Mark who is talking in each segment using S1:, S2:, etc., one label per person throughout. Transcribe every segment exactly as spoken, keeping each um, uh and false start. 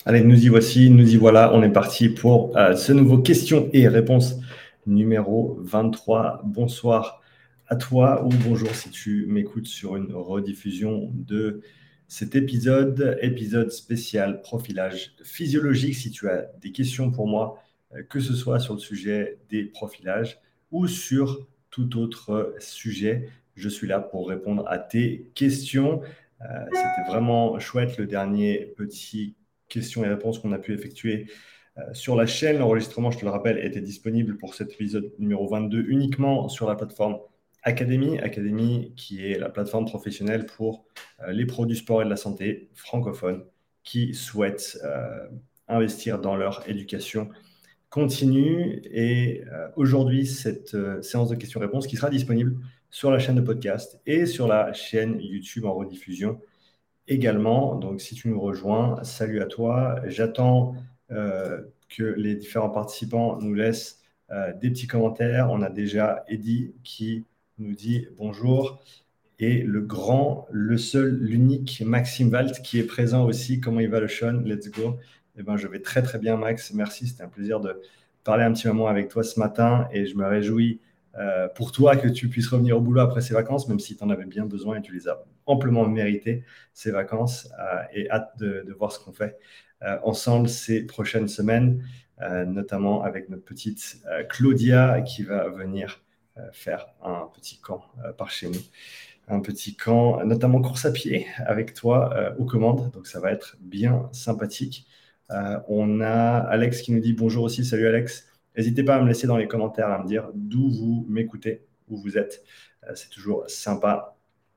S1: Allez, nous y voici, nous y voilà. On est parti pour euh, ce nouveau questions et réponses numéro vingt-trois. Bonsoir à toi ou bonjour si tu m'écoutes sur une rediffusion de cet épisode, épisode spécial profilage physiologique. Si tu as des questions pour moi, euh, que ce soit sur le sujet des profilages ou sur tout autre sujet, je suis là pour répondre à tes questions. Euh, c'était vraiment chouette le dernier petit questions et réponses qu'on a pu effectuer euh, sur la chaîne. L'enregistrement, je te le rappelle, était disponible pour cet épisode numéro vingt-deux uniquement sur la plateforme Academy. Academy qui est la plateforme professionnelle pour euh, les pros du sport et de la santé francophones qui souhaitent euh, investir dans leur éducation continue. Et euh, aujourd'hui, cette euh, séance de questions-réponses qui sera disponible sur la chaîne de podcast et sur la chaîne YouTube en rediffusion également. Donc, si tu nous rejoins, salut à toi. J'attends euh, que les différents participants nous laissent euh, des petits commentaires. On a déjà Eddy qui nous dit bonjour. Et le grand, le seul, l'unique Maxime Valt qui est présent aussi. Comment il va le Sean? Let's go. Eh ben, je vais très très bien, Max. Merci. C'était un plaisir de parler un petit moment avec toi ce matin et je me réjouis euh, pour toi que tu puisses revenir au boulot après ces vacances, même si tu en avais bien besoin et tu les as amplement méritées, ces vacances, euh, et hâte de, de voir ce qu'on fait euh, ensemble ces prochaines semaines, euh, notamment avec notre petite euh, Claudia qui va venir euh, faire un petit camp euh, par chez nous. Un petit camp, notamment course à pied, avec toi euh, aux commandes. Donc, ça va être bien sympathique. Euh, on a Alex qui nous dit bonjour aussi. Salut Alex. N'hésitez pas à me laisser dans les commentaires, à me dire d'où vous m'écoutez, où vous êtes. Euh, c'est toujours sympa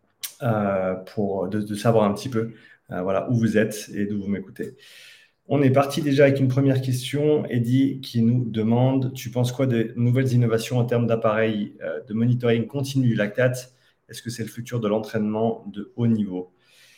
S1: euh, pour, de, de savoir un petit peu euh, voilà, où vous êtes et d'où vous m'écoutez. On est parti déjà avec une première question. Eddy qui nous demande, tu penses quoi des nouvelles innovations en termes d'appareils euh, de monitoring continu du lactate? Est-ce que c'est le futur de l'entraînement de haut niveau?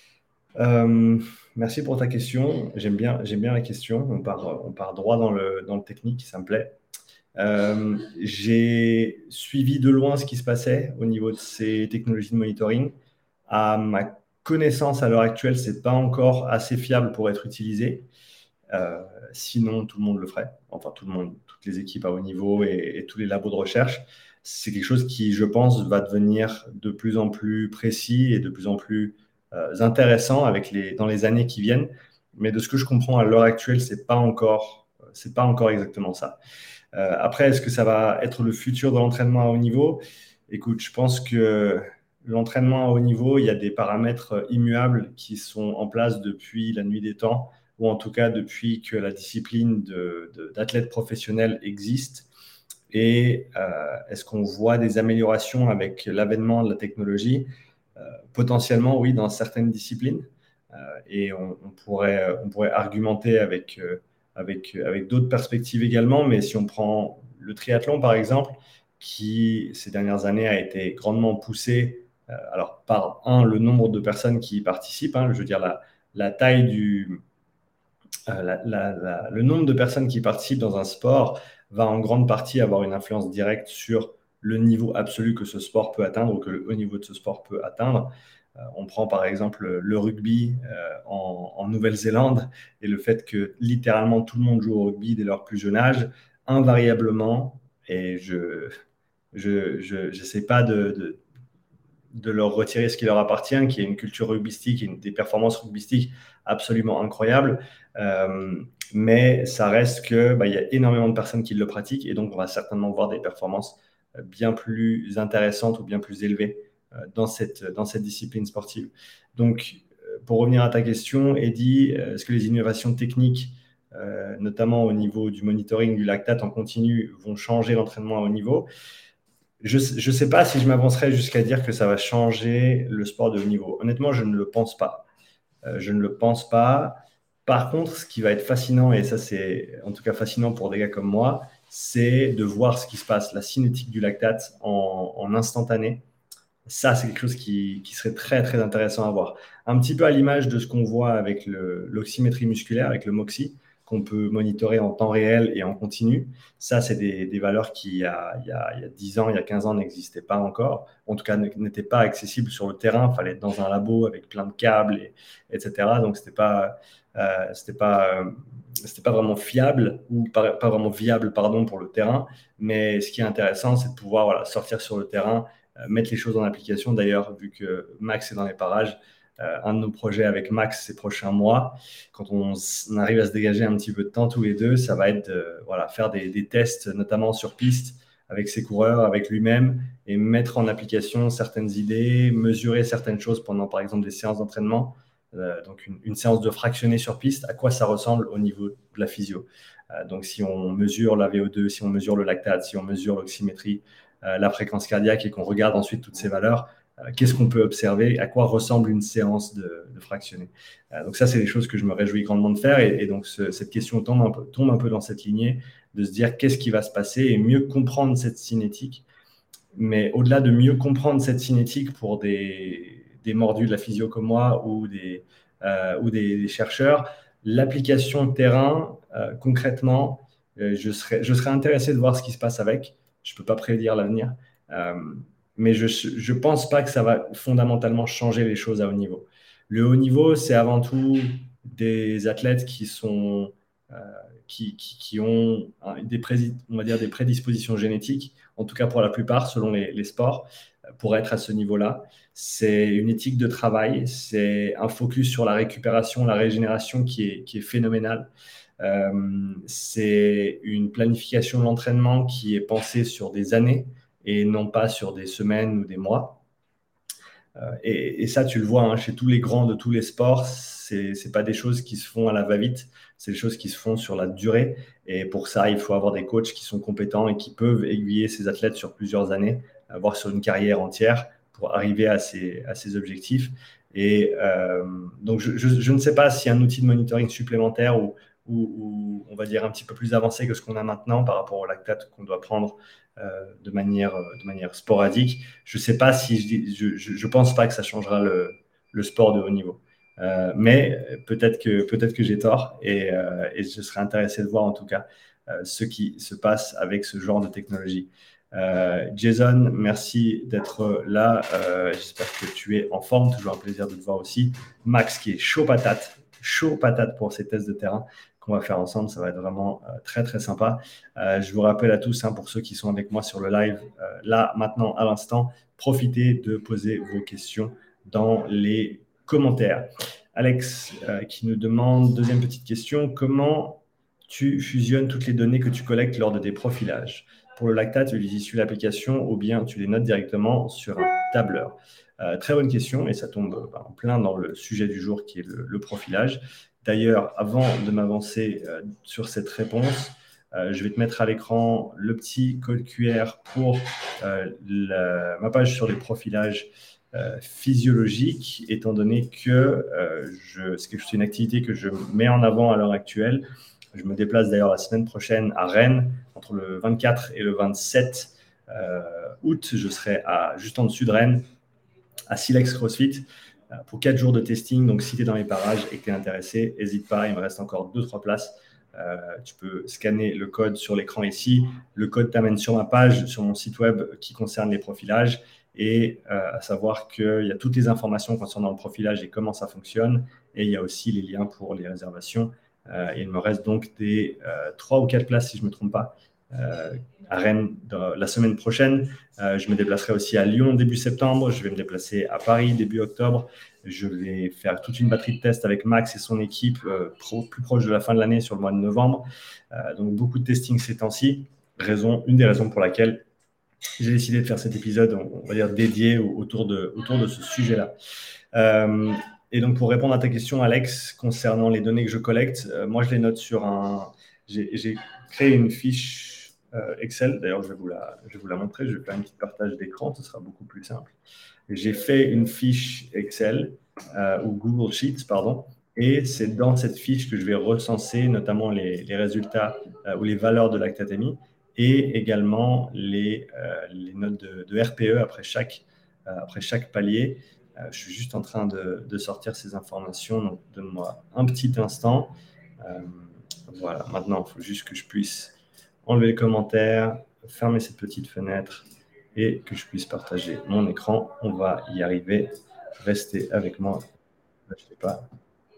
S1: euh, Merci pour ta question. J'aime bien, j'aime bien la question. On part, on part droit dans le, dans le technique, ça me plaît. Euh, j'ai suivi de loin ce qui se passait au niveau de ces technologies de monitoring. À ma connaissance, à l'heure actuelle, c'est pas encore assez fiable pour être utilisé. Euh, sinon, tout le monde le ferait. Enfin, tout le monde, toutes les équipes à haut niveau et, et tous les labos de recherche. C'est quelque chose qui, je pense, va devenir de plus en plus précis et de plus en plus euh, intéressant avec les, dans les années qui viennent. Mais de ce que je comprends à l'heure actuelle, c'est pas encore, c'est pas encore exactement ça. Euh, après, est-ce que ça va être le futur de l'entraînement à haut niveau? Écoute, je pense que l'entraînement à haut niveau, il y a des paramètres immuables qui sont en place depuis la nuit des temps, ou en tout cas depuis que la discipline de, de, d'athlète professionnel existe. Et euh, est-ce qu'on voit des améliorations avec l'avènement de la technologie? euh, Potentiellement, oui, dans certaines disciplines. Euh, et on, on, pourrait, on pourrait argumenter avec, euh, avec, avec d'autres perspectives également. Mais si on prend le triathlon, par exemple, qui ces dernières années a été grandement poussé, euh, alors par un, le nombre de personnes qui y participent, hein, je veux dire la, la taille du, euh, la, la, la, le nombre de personnes qui participent dans un sport va en grande partie avoir une influence directe sur le niveau absolu que ce sport peut atteindre ou que le haut niveau de ce sport peut atteindre. Euh, on prend par exemple le rugby euh, en, en Nouvelle-Zélande et le fait que littéralement tout le monde joue au rugby dès leur plus jeune âge, invariablement, et je je n'essaie pas de, de, de leur retirer ce qui leur appartient, qui est une culture rugbystique et des performances rugbystiques absolument incroyables. Euh, mais ça reste que bah, il y a énormément de personnes qui le pratiquent et donc on va certainement voir des performances bien plus intéressantes ou bien plus élevées euh, dans, cette, dans cette discipline sportive. Donc, euh, pour revenir à ta question, Eddy, est-ce que les innovations techniques, euh, notamment au niveau du monitoring du lactate en continu, vont changer l'entraînement à haut niveau? Je ne sais pas si je m'avancerai jusqu'à dire que ça va changer le sport de haut niveau. Honnêtement, je ne le pense pas. Euh, je ne le pense pas. Par contre, ce qui va être fascinant, et ça c'est en tout cas fascinant pour des gars comme moi, c'est de voir ce qui se passe, la cinétique du lactate en, en instantané. Ça, c'est quelque chose qui, qui, serait très très intéressant à voir. Un petit peu à l'image de ce qu'on voit avec le, l'oxymétrie musculaire, avec le MOXY. qu'on peut monitorer en temps réel et en continu. Ça, c'est des, des valeurs qui, il y, a, il, y a, il y a dix ans, il y a quinze ans, n'existaient pas encore. En tout cas, n'étaient pas accessibles sur le terrain. Il fallait être dans un labo avec plein de câbles, et, etc. Donc, ce n'était pas, euh, c'était pas, euh, c'était pas vraiment fiable ou pas, pas vraiment viable pardon, pour le terrain. Mais ce qui est intéressant, c'est de pouvoir voilà, sortir sur le terrain, euh, mettre les choses en application. D'ailleurs, vu que Max est dans les parages, euh, un de nos projets avec Max ces prochains mois, quand on, on arrive à se dégager un petit peu de temps tous les deux, ça va être de voilà, faire des, des tests, notamment sur piste, avec ses coureurs, avec lui-même, et mettre en application certaines idées, mesurer certaines choses pendant, par exemple, des séances d'entraînement. Euh, donc, une, une séance de fractionné sur piste, à quoi ça ressemble au niveau de la physio. Euh, donc, si on mesure la V O deux, si on mesure le lactate, si on mesure l'oxymétrie, euh, la fréquence cardiaque et qu'on regarde ensuite toutes ces valeurs, euh, qu'est-ce qu'on peut observer, à quoi ressemble une séance de, de fractionné. Euh, donc ça, c'est des choses que je me réjouis grandement de faire et, et donc ce, cette question tombe un, peu, tombe un peu dans cette lignée de se dire qu'est-ce qui va se passer et mieux comprendre cette cinétique. Mais au-delà de mieux comprendre cette cinétique pour des, des mordus de la physio comme moi ou des, euh, ou des, des chercheurs, l'application terrain, euh, concrètement, euh, je, serais, je serais intéressé de voir ce qui se passe avec. Je ne peux pas prédire l'avenir, euh, mais je ne pense pas que ça va fondamentalement changer les choses à haut niveau. Le haut niveau, c'est avant tout des athlètes qui sont... Euh, qui, qui, qui, ont des, pré, on va dire des prédispositions génétiques, en tout cas pour la plupart, selon les, les sports, pour être à ce niveau-là. C'est une éthique de travail, c'est un focus sur la récupération, la régénération qui est, qui est phénoménale. Euh, c'est une planification de l'entraînement qui est pensée sur des années et non pas sur des semaines ou des mois. Euh, et, et ça, tu le vois hein, chez tous les grands de tous les sports, c'est c'est pas des choses qui se font à la va-vite, c'est des choses qui se font sur la durée. Et pour ça, il faut avoir des coachs qui sont compétents et qui peuvent aiguiller ces athlètes sur plusieurs années, voire sur une carrière entière, pour arriver à ces, à ces objectifs. Et euh, donc, je, je, je ne sais pas si un outil de monitoring supplémentaire ou, ou, ou on va dire un petit peu plus avancé que ce qu'on a maintenant par rapport au lactate qu'on doit prendre euh, de manière, de manière sporadique. Je ne sais pas si je, je, je pense pas que ça changera le, le sport de haut niveau. Euh, mais peut-être que, peut-être que j'ai tort et, euh, et je serais intéressé de voir en tout cas euh, ce qui se passe avec ce genre de technologie. Euh, Jason, merci d'être là. Euh, j'espère que tu es en forme. Toujours un plaisir de te voir aussi. Max qui est chaud patate, chaud patate pour ces tests de terrain qu'on va faire ensemble. Ça va être vraiment euh, très, très sympa. Euh, je vous rappelle à tous, hein, pour ceux qui sont avec moi sur le live, euh, là, maintenant, à l'instant, profitez de poser vos questions dans les commentaires. Alex euh, qui nous demande, deuxième petite question, comment tu fusionnes toutes les données que tu collectes lors de tes profilages? Pour le lactate, tu utilises l'application ou bien tu les notes directement sur un tableur? Euh, très bonne question et ça tombe en plein dans le sujet du jour qui est le, le profilage. D'ailleurs, avant de m'avancer euh, sur cette réponse, euh, je vais te mettre à l'écran le petit code Q R pour euh, la, ma page sur les profilages euh, physiologiques, étant donné que euh, je, c'est une activité que je mets en avant à l'heure actuelle. Je me déplace d'ailleurs la semaine prochaine à Rennes, entre le vingt-quatre et le vingt-sept euh, août. Je serai à, juste en dessus de Rennes, à Silex CrossFit, euh, pour quatre jours de testing. Donc, si tu es dans les parages et que tu es intéressé, n'hésite pas, il me reste encore deux trois places. Euh, tu peux scanner le code sur l'écran ici. Le code t'amène sur ma page, sur mon site web qui concerne les profilages. Et euh, à savoir qu'il y a toutes les informations concernant le profilage et comment ça fonctionne. Et il y a aussi les liens pour les réservations. Euh, il me reste donc des euh, trois ou quatre places, si je ne me trompe pas, euh, à Rennes dans, la semaine prochaine. Euh, je me déplacerai aussi à Lyon début septembre. Je vais me déplacer à Paris début octobre. Je vais faire toute une batterie de tests avec Max et son équipe euh, pro, plus proche de la fin de l'année sur le mois de novembre. Euh, donc, beaucoup de testing ces temps-ci. Raison, une des raisons pour laquelle j'ai décidé de faire cet épisode, on va dire, dédié autour de, autour de ce sujet-là. Euh, et donc, pour répondre à ta question, Alex, concernant les données que je collecte, euh, moi, je les note sur un... J'ai, j'ai créé une fiche euh, Excel. D'ailleurs, je vais vous la, je vais vous la montrer. Je vais faire un petit partage d'écran. Ce sera beaucoup plus simple. Et j'ai fait une fiche Excel euh, ou Google Sheets, pardon. Et c'est dans cette fiche que je vais recenser notamment les, les résultats euh, ou les valeurs de lactatémie et également les, euh, les notes de, de R P E après chaque, euh, après chaque palier. Euh, je suis juste en train de, de sortir ces informations, donc donne-moi un petit instant. Euh, Voilà, maintenant, il faut juste que je puisse enlever les commentaires, fermer cette petite fenêtre et que je puisse partager mon écran. On va y arriver. Restez avec moi. Ne lâchez pas.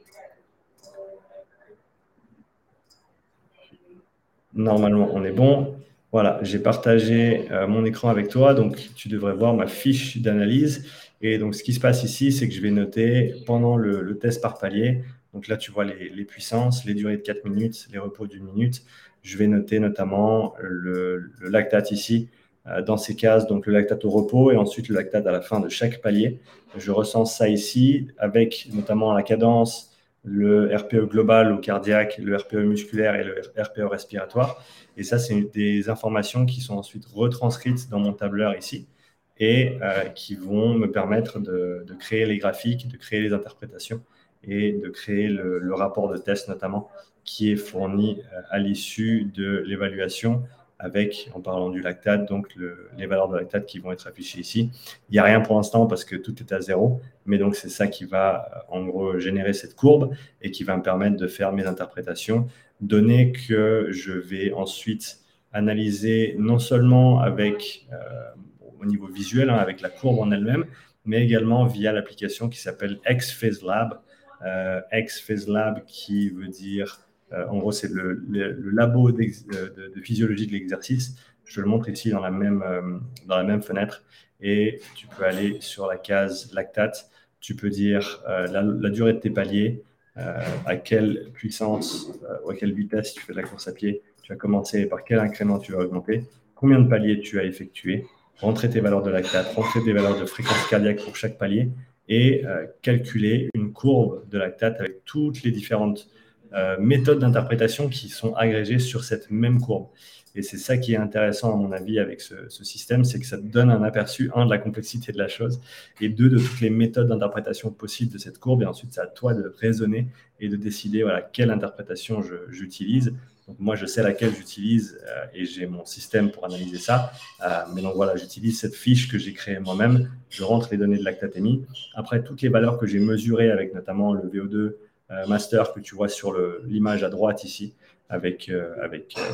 S1: Normalement, on est bon. Voilà, j'ai partagé euh, mon écran avec toi, donc tu devrais voir ma fiche d'analyse. Et donc, ce qui se passe ici, c'est que je vais noter pendant le, le test par palier. Donc là, tu vois les, les puissances, les durées de quatre minutes, les repos d'une minute. Je vais noter notamment le, le lactate ici, euh, dans ces cases, donc le lactate au repos et ensuite le lactate à la fin de chaque palier. Je recense ça ici avec notamment la cadence, le R P E global ou cardiaque, le R P E musculaire et le R P E respiratoire. Et ça, c'est des informations qui sont ensuite retranscrites dans mon tableur ici et euh, qui vont me permettre de, de créer les graphiques, de créer les interprétations et de créer le, le rapport de test notamment qui est fourni euh, à l'issue de l'évaluation avec, en parlant du lactate, donc le, les valeurs de lactate qui vont être affichées ici. Il n'y a rien pour l'instant parce que tout est à zéro, mais donc c'est ça qui va en gros générer cette courbe et qui va me permettre de faire mes interprétations, données que je vais ensuite analyser non seulement avec, euh, au niveau visuel, hein, avec la courbe en elle-même, mais également via l'application qui s'appelle X-PhysLab. Euh, X-PhysLab qui veut dire... Euh, en gros, c'est le, le, le labo de, de, de physiologie de l'exercice. Je te le montre ici dans la même, euh, dans la même fenêtre. Et tu peux aller sur la case lactate. Tu peux dire euh, la, la durée de tes paliers, euh, à quelle puissance euh, ou à quelle vitesse tu fais de la course à pied. Tu vas commencer par quel incrément tu vas augmenter, combien de paliers tu as effectué, rentrer tes valeurs de lactate, rentrer tes valeurs de fréquence cardiaque pour chaque palier et euh, calculer une courbe de lactate avec toutes les différentes Euh, méthodes d'interprétation qui sont agrégées sur cette même courbe. Et c'est ça qui est intéressant, à mon avis, avec ce, ce système, c'est que ça te donne un aperçu, un, de la complexité de la chose, et deux, de toutes les méthodes d'interprétation possibles de cette courbe. Et ensuite, c'est à toi de raisonner et de décider voilà, quelle interprétation j'utilise. Donc, moi, je sais laquelle j'utilise euh, et j'ai mon système pour analyser ça. Euh, mais donc, voilà, j'utilise cette fiche que j'ai créée moi-même. Je rentre les données de lactatémie. Après, toutes les valeurs que j'ai mesurées avec notamment le V O deux, Euh, master que tu vois sur l'image à droite ici, avec, euh, avec euh,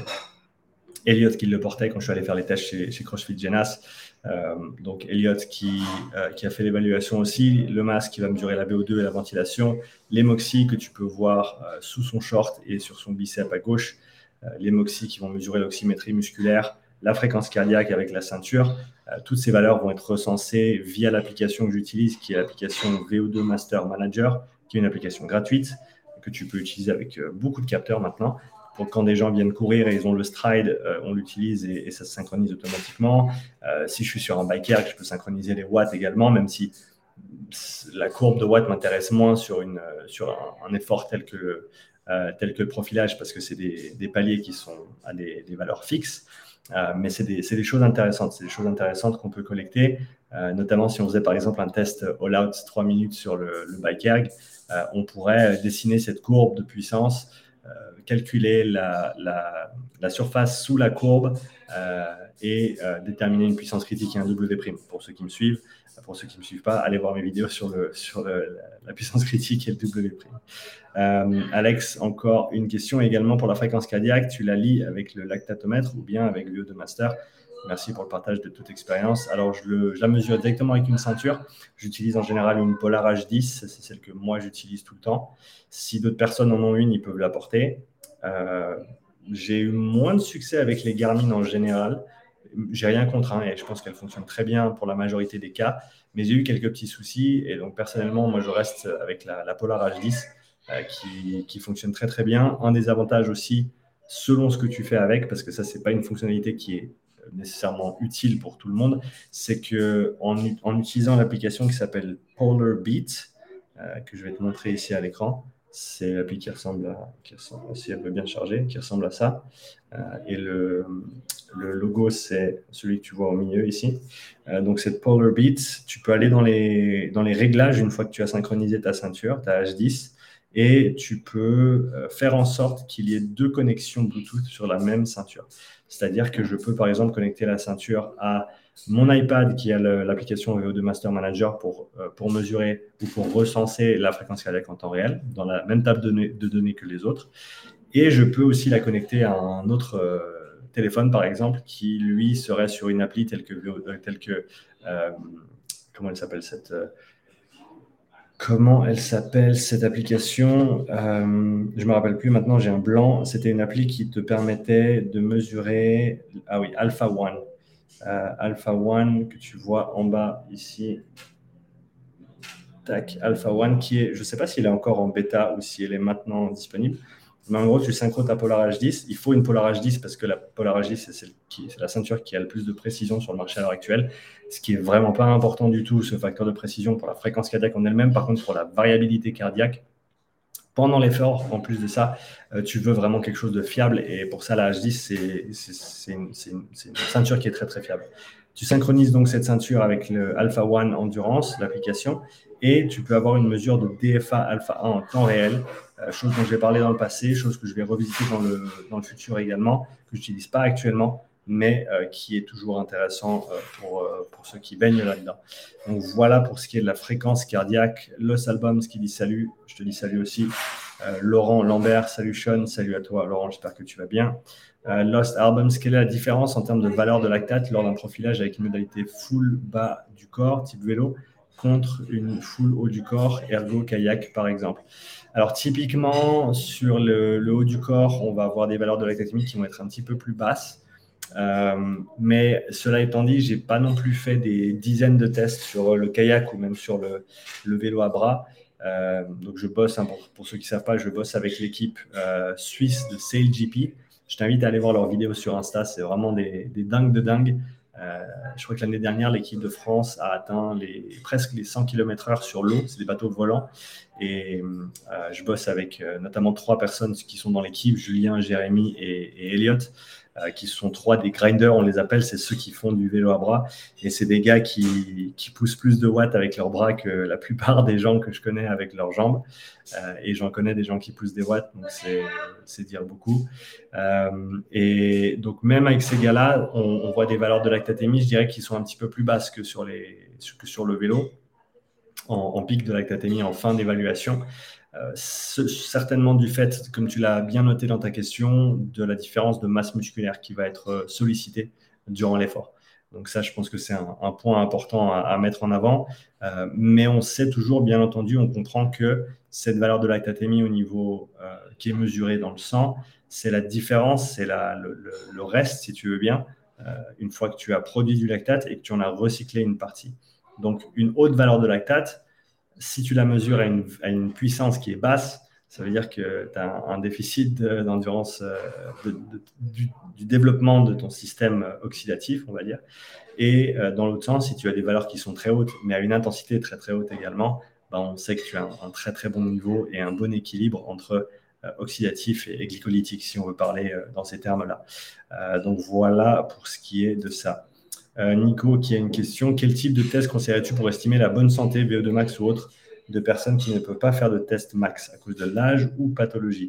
S1: Elliot qui le portait quand je suis allé faire les tests chez, chez CrossFit Genas. Euh, donc Elliot qui, euh, qui a fait l'évaluation aussi, le masque qui va mesurer la V O deux et la ventilation, les moxie que tu peux voir euh, sous son short et sur son bicep à gauche, euh, les moxie qui vont mesurer l'oxymétrie musculaire, la fréquence cardiaque avec la ceinture. Euh, toutes ces valeurs vont être recensées via l'application que j'utilise, qui est l'application V O deux Master Manager, qui est une application gratuite que tu peux utiliser avec euh, beaucoup de capteurs maintenant. Pour quand des gens viennent courir et ils ont le stride, euh, on l'utilise et, et ça se synchronise automatiquement. Euh, si je suis sur un bike erg, je peux synchroniser les watts également, même si la courbe de watts m'intéresse moins sur, une, sur un, un effort tel que, euh, tel que le profilage, parce que c'est des, des paliers qui sont à des, des valeurs fixes. Euh, mais c'est des, des choses intéressantes. C'est des choses intéressantes qu'on peut collecter, euh, notamment si on faisait par exemple un test all-out trois minutes sur le, le bike erg, euh, on pourrait dessiner cette courbe de puissance, euh, calculer la, la, la surface sous la courbe euh, et euh, déterminer une puissance critique et un W'. Pour ceux qui me suivent, pour ceux qui ne me suivent pas, allez voir mes vidéos sur, le, sur le, la puissance critique et le W'. Euh, Alex, encore une question également pour la fréquence cardiaque. Tu la lis avec le lactatomètre ou bien avec V O deux Master? Merci pour le partage de toute expérience. Alors, je, le, je la mesure directement avec une ceinture. J'utilise en général une Polar H dix. C'est celle que moi, j'utilise tout le temps. Si d'autres personnes en ont une, ils peuvent la porter. Euh, j'ai eu moins de succès avec les Garmin en général. J'ai rien contre, hein, et je pense qu'elle fonctionne très bien pour la majorité des cas. Mais j'ai eu quelques petits soucis. Et donc, personnellement, moi, je reste avec la, la Polar H dix euh, qui, qui fonctionne très, très bien. Un des avantages aussi, selon ce que tu fais avec, parce que ça, ce n'est pas une fonctionnalité qui est nécessairement utile pour tout le monde, c'est qu'en en utilisant l'application qui s'appelle Polar Beat, euh, que je vais te montrer ici à l'écran, c'est l'appli qui ressemble à, qui ressemble, si elle veut bien charger, qui ressemble à ça. Euh, et le, le logo, c'est celui que tu vois au milieu ici. Euh, donc, cette Polar Beat, tu peux aller dans les, dans les réglages une fois que tu as synchronisé ta ceinture, ta H dix, et tu peux faire en sorte qu'il y ait deux connexions Bluetooth sur la même ceinture. C'est-à-dire que je peux, par exemple, connecter la ceinture à mon iPad qui a l'application V O deux Master Manager pour, pour mesurer ou pour recenser la fréquence cardiaque en temps réel, dans la même table de données, de données que les autres. Et je peux aussi la connecter à un autre euh, téléphone, par exemple, qui, lui, serait sur une appli telle que, euh, telle que euh, comment elle s'appelle cette... Euh, Comment elle s'appelle cette application euh, Je ne me rappelle plus maintenant, j'ai un blanc. C'était une appli qui te permettait de mesurer... Ah oui, Alpha One. Euh, Alpha One que tu vois en bas ici. Tac, Alpha One qui est... Je ne sais pas s'il est encore en bêta ou si elle est maintenant disponible. Mais en gros, tu synchro ta Polar H dix. Il faut une Polar H dix parce que la Polar H dix, c'est, celle qui, c'est la ceinture qui a le plus de précision sur le marché à l'heure actuelle. Ce qui est vraiment pas important du tout, ce facteur de précision pour la fréquence cardiaque en elle-même. Par contre, pour la variabilité cardiaque, pendant l'effort, en plus de ça, euh, tu veux vraiment quelque chose de fiable. Et pour ça, la H dix, c'est, c'est, c'est, une, c'est, une, c'est une ceinture qui est très, très fiable. Tu synchronises donc cette ceinture avec le Alpha One Endurance, l'application, et tu peux avoir une mesure de D F A Alpha un en temps réel, euh, chose dont j'ai parlé dans le passé, chose que je vais revisiter dans le, dans le futur également, que je n'utilise pas actuellement, mais euh, qui est toujours intéressant euh, pour, euh, pour ceux qui baignent là-dedans. Donc voilà pour ce qui est de la fréquence cardiaque. Los Albums qui dit salut, je te dis salut aussi. Euh, Laurent Lambert, salut Sean, salut à toi Laurent, j'espère que tu vas bien. Euh, Lost Albums, quelle est la différence en termes de valeur de lactate lors d'un profilage avec une modalité full bas du corps, type vélo, contre une full haut du corps, ergo kayak par exemple? Alors typiquement, sur le, le haut du corps, on va avoir des valeurs de lactatémie qui vont être un petit peu plus basses. Euh, mais cela étant dit, j'ai pas non plus fait des dizaines de tests sur le kayak ou même sur le, le vélo à bras. Euh, donc je bosse, hein, pour, pour ceux qui ne savent pas, je bosse avec l'équipe euh, suisse de SailGP. Je t'invite à aller voir leurs vidéos sur Insta, c'est vraiment des, des dingues de dingues. Euh, je crois que l'année dernière, l'équipe de France a atteint les, presque les cent kilomètres heure sur l'eau, c'est des bateaux volants. Et euh, je bosse avec euh, notamment trois personnes qui sont dans l'équipe, Julien, Jérémy et, et Elliot. Euh, qui sont trois des grinders, on les appelle, c'est ceux qui font du vélo à bras. Et c'est des gars qui, qui poussent plus de watts avec leurs bras que la plupart des gens que je connais avec leurs jambes. Euh, et j'en connais des gens qui poussent des watts, donc c'est, c'est dire beaucoup. Euh, et donc même avec ces gars-là, on, on voit des valeurs de lactatémie, je dirais, qui sont un petit peu plus basses que sur, les, que sur le vélo, en, en pic de lactatémie en fin d'évaluation. Euh, certainement du fait, comme tu l'as bien noté dans ta question, de la différence de masse musculaire qui va être sollicitée durant l'effort. Donc ça, je pense que c'est un, un point important à, à, mettre en avant. Euh, mais on sait toujours, bien entendu, on comprend que cette valeur de lactatémie au niveau euh, qui est mesurée dans le sang, c'est la différence, c'est la, le, le, le reste, si tu veux bien, euh, une fois que tu as produit du lactate et que tu en as recyclé une partie. Donc une haute valeur de lactate, si tu la mesures à une, à une puissance qui est basse, ça veut dire que tu as un, un déficit de, d'endurance euh, de, de, du, du développement de ton système oxydatif, on va dire. Et euh, dans l'autre sens, si tu as des valeurs qui sont très hautes, mais à une intensité très très haute également, ben on sait que tu as un, un très très bon niveau et un bon équilibre entre euh, oxydatif et, et glycolytique, si on veut parler euh, dans ces termes-là. Euh, donc voilà pour ce qui est de ça. Euh, Nico qui a une question. Quel type de test conseillerais-tu pour estimer la bonne santé, V O deux max ou autre, de personnes qui ne peuvent pas faire de test max à cause de l'âge ou pathologie?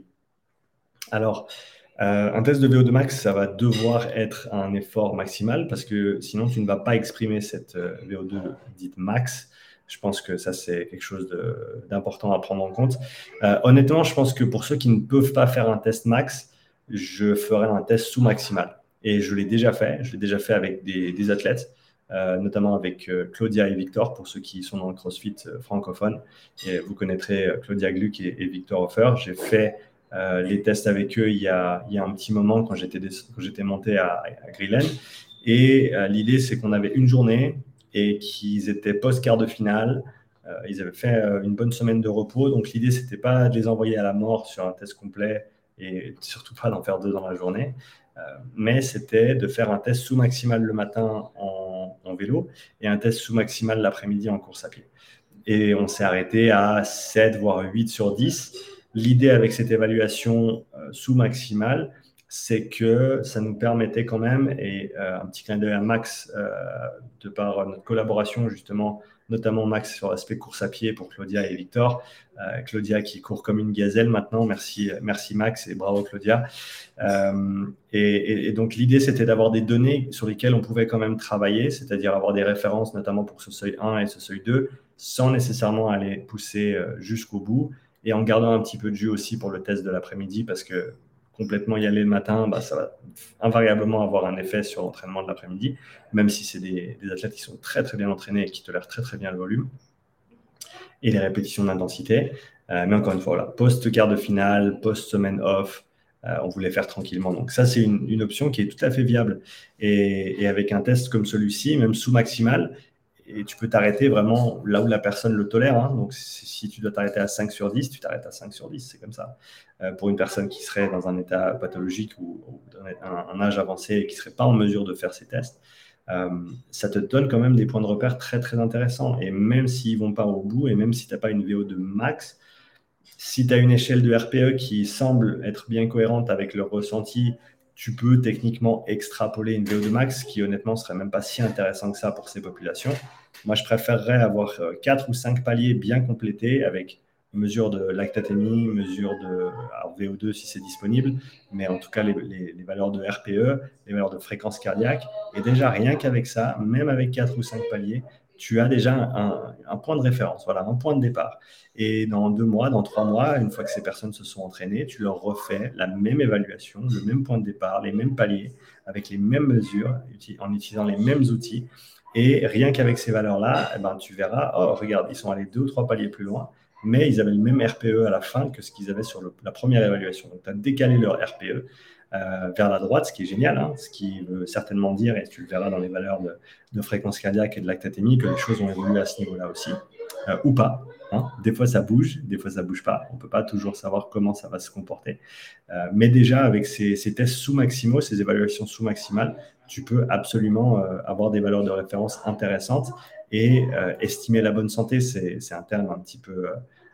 S1: Alors, euh, un test de V O deux max, ça va devoir être un effort maximal parce que sinon, tu ne vas pas exprimer cette euh, V O deux dite max. Je pense que ça, c'est quelque chose de, d'important à prendre en compte. Euh, honnêtement, je pense que pour ceux qui ne peuvent pas faire un test max, je ferai un test sous-maximal. Et je l'ai déjà fait. Je l'ai déjà fait avec des, des athlètes, euh, notamment avec euh, Claudia et Victor, pour ceux qui sont dans le CrossFit euh, francophone. Et vous connaîtrez euh, Claudia Gluck et, et Victor Hofer. J'ai fait euh, les tests avec eux il y, a, il y a un petit moment quand j'étais, des, quand j'étais monté à, à Grillen. Et euh, l'idée, c'est qu'on avait une journée et qu'ils étaient post-quart de finale. Euh, ils avaient fait euh, une bonne semaine de repos. Donc, l'idée, ce n'était pas de les envoyer à la mort sur un test complet et surtout pas d'en faire deux dans la journée. Euh, mais c'était de faire un test sous-maximal le matin en, en vélo et un test sous-maximal l'après-midi en course à pied. Et on s'est arrêté à sept, voire huit sur dix. L'idée avec cette évaluation euh, sous-maximale, c'est que ça nous permettait quand même, et euh, un petit clin d'œil à Max, euh, de par notre collaboration justement, notamment Max sur l'aspect course à pied pour Claudia et Victor. Euh, Claudia qui court comme une gazelle maintenant, merci, merci Max et bravo Claudia. Euh, et, et, et donc l'idée c'était d'avoir des données sur lesquelles on pouvait quand même travailler, c'est-à-dire avoir des références notamment pour ce seuil un et ce seuil deux, sans nécessairement aller pousser euh, jusqu'au bout. et en gardant un petit peu de jus aussi pour le test de l'après-midi, parce que complètement y aller le matin, bah, ça va invariablement avoir un effet sur l'entraînement de l'après-midi, même si c'est des, des athlètes qui sont très très bien entraînés et qui tolèrent très très bien le volume et les répétitions d'intensité. Euh, mais encore une fois, voilà, post-quart de finale, post-semaine off, euh, on voulait faire tranquillement. Donc ça, c'est une, une option qui est tout à fait viable. Et, et avec un test comme celui-ci, même sous-maximal, et tu peux t'arrêter vraiment là où la personne le tolère. Hein. Donc, si, si tu dois t'arrêter à cinq sur dix, tu t'arrêtes à cinq sur dix, c'est comme ça. Euh, pour une personne qui serait dans un état pathologique ou, ou un, un âge avancé et qui ne serait pas en mesure de faire ces tests, euh, ça te donne quand même des points de repère très, très intéressants. Et même s'ils ne vont pas au bout, et même si tu n'as pas une V O deux max, si tu as une échelle de R P E qui semble être bien cohérente avec leur ressenti, tu peux techniquement extrapoler une V O deux max qui, honnêtement, ne serait même pas si intéressant que ça pour ces populations. Moi, je préférerais avoir quatre ou cinq paliers bien complétés avec mesure de lactatémie, mesure de alors V O deux si c'est disponible, mais en tout cas les, les, les valeurs de R P E, les valeurs de fréquence cardiaque. Et déjà, rien qu'avec ça, même avec quatre ou cinq paliers, tu as déjà un, un point de référence, voilà, un point de départ. Et dans deux mois, dans trois mois, une fois que ces personnes se sont entraînées, tu leur refais la même évaluation, le même point de départ, les mêmes paliers, avec les mêmes mesures, en utilisant les mêmes outils. Et rien qu'avec ces valeurs-là, eh ben, tu verras, oh, regarde, ils sont allés deux ou trois paliers plus loin, mais ils avaient le même R P E à la fin que ce qu'ils avaient sur le, la première évaluation. Donc, tu as décalé leur R P E euh, vers la droite, ce qui est génial, hein, ce qui veut certainement dire, et tu le verras dans les valeurs de, de fréquence cardiaque et de lactatémie, que les choses ont évolué à ce niveau-là aussi, euh, ou pas. Hein. Des fois, ça bouge, des fois, ça ne bouge pas. On ne peut pas toujours savoir comment ça va se comporter. Euh, mais déjà, avec ces, ces tests sous-maximaux, ces évaluations sous-maximales, tu peux absolument euh, avoir des valeurs de référence intéressantes et euh, estimer la bonne santé. C'est, c'est un terme un petit peu, euh,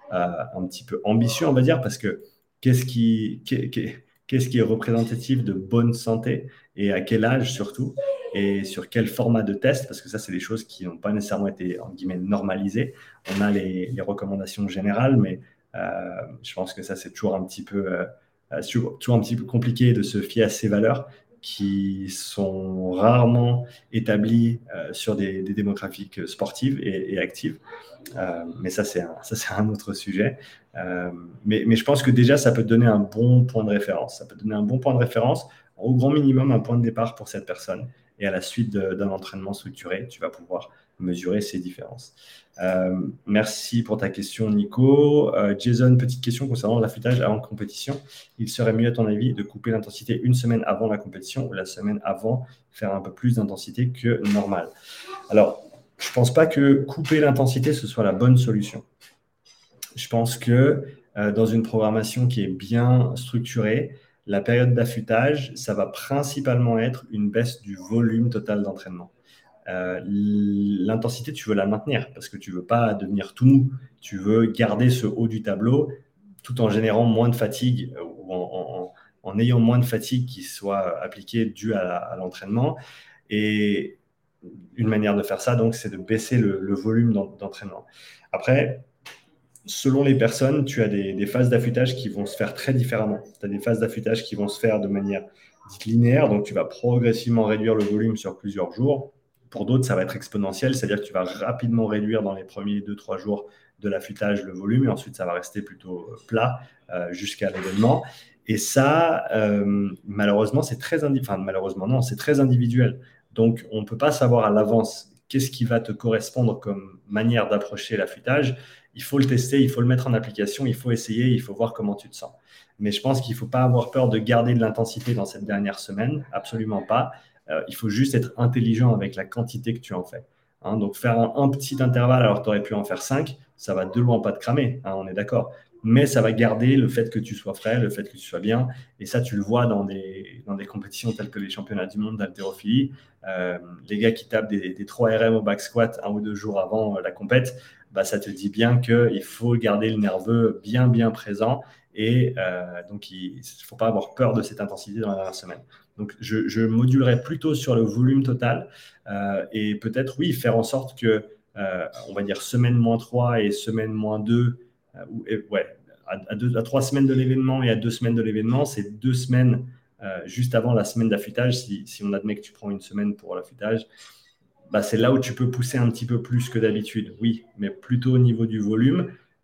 S1: un petit peu ambitieux, on va dire, parce que qu'est-ce qui, qu'est-ce qui est représentatif de bonne santé et à quel âge surtout et sur quel format de test, parce que ça, c'est des choses qui n'ont pas nécessairement été, en guillemets, normalisées. On a les, les recommandations générales, mais euh, je pense que ça, c'est toujours un petit peu, euh, toujours un petit peu compliqué de se fier à ces valeurs qui sont rarement établies euh, sur des, des démographiques sportives et, et actives. Euh, mais ça, c'est un, ça, c'est un autre sujet. Euh, mais, mais je pense que déjà, ça peut te donner un bon point de référence. Ça peut te donner un bon point de référence, au grand minimum, un point de départ pour cette personne. Et à la suite de, d'un entraînement structuré, tu vas pouvoir mesurer ces différences. Euh, merci pour ta question, Nico. Euh, Jason, petite question concernant l'affûtage avant compétition. Il serait mieux, à ton avis, de couper l'intensité une semaine avant la compétition ou la semaine avant, faire un peu plus d'intensité que normal? Alors, je ne pense pas que couper l'intensité, ce soit la bonne solution. Je pense que euh, dans une programmation qui est bien structurée, la période d'affûtage, ça va principalement être une baisse du volume total d'entraînement. Euh, l'intensité, tu veux la maintenir parce que tu ne veux pas devenir tout mou. Tu veux garder ce haut du tableau tout en générant moins de fatigue euh, ou en, en, en ayant moins de fatigue qui soit appliquée due à, à l'entraînement. Et une manière de faire ça, donc, c'est de baisser le, le volume d'entraînement. Après, selon les personnes, tu as des, des phases d'affûtage qui vont se faire très différemment. Tu as des phases d'affûtage qui vont se faire de manière dite linéaire, donc tu vas progressivement réduire le volume sur plusieurs jours. Pour d'autres, ça va être exponentiel, c'est-à-dire que tu vas rapidement réduire dans les premiers deux trois jours de l'affûtage le volume, et ensuite ça va rester plutôt plat euh, jusqu'à l'événement. Et ça, euh, malheureusement, c'est très indi- enfin, malheureusement non, c'est très individuel. Donc, on ne peut pas savoir à l'avance qu'est-ce qui va te correspondre comme manière d'approcher l'affûtage. Il faut le tester, il faut le mettre en application, il faut essayer, il faut voir comment tu te sens. Mais je pense qu'il ne faut pas avoir peur de garder de l'intensité dans cette dernière semaine, absolument pas. Euh, il faut juste être intelligent avec la quantité que tu en fais. Hein, donc, faire un, un petit intervalle alors que tu aurais pu en faire cinq, ça va de loin pas te cramer, hein, on est d'accord. Mais ça va garder le fait que tu sois frais, le fait que tu sois bien. Et ça, tu le vois dans des, dans des compétitions telles que les championnats du monde d'haltérophilie. Euh, les gars qui tapent des, des trois R M au back squat un ou deux jours avant la compète, bah, ça te dit bien qu'il faut garder le nerveux bien, bien présent. Et euh, donc, il ne faut pas avoir peur de cette intensité dans la dernière semaine. Donc, je, je modulerai plutôt sur le volume total euh, et peut-être, oui, faire en sorte que, euh, on va dire, semaine moins trois et semaine moins deux, euh, ou, et, ouais, à, à, deux, à trois semaines de l'événement et à deux semaines de l'événement, c'est deux semaines euh, juste avant la semaine d'affûtage. Si, si on admet que tu prends une semaine pour l'affûtage, bah, c'est là où tu peux pousser un petit peu plus que d'habitude, oui, mais plutôt au niveau du volume.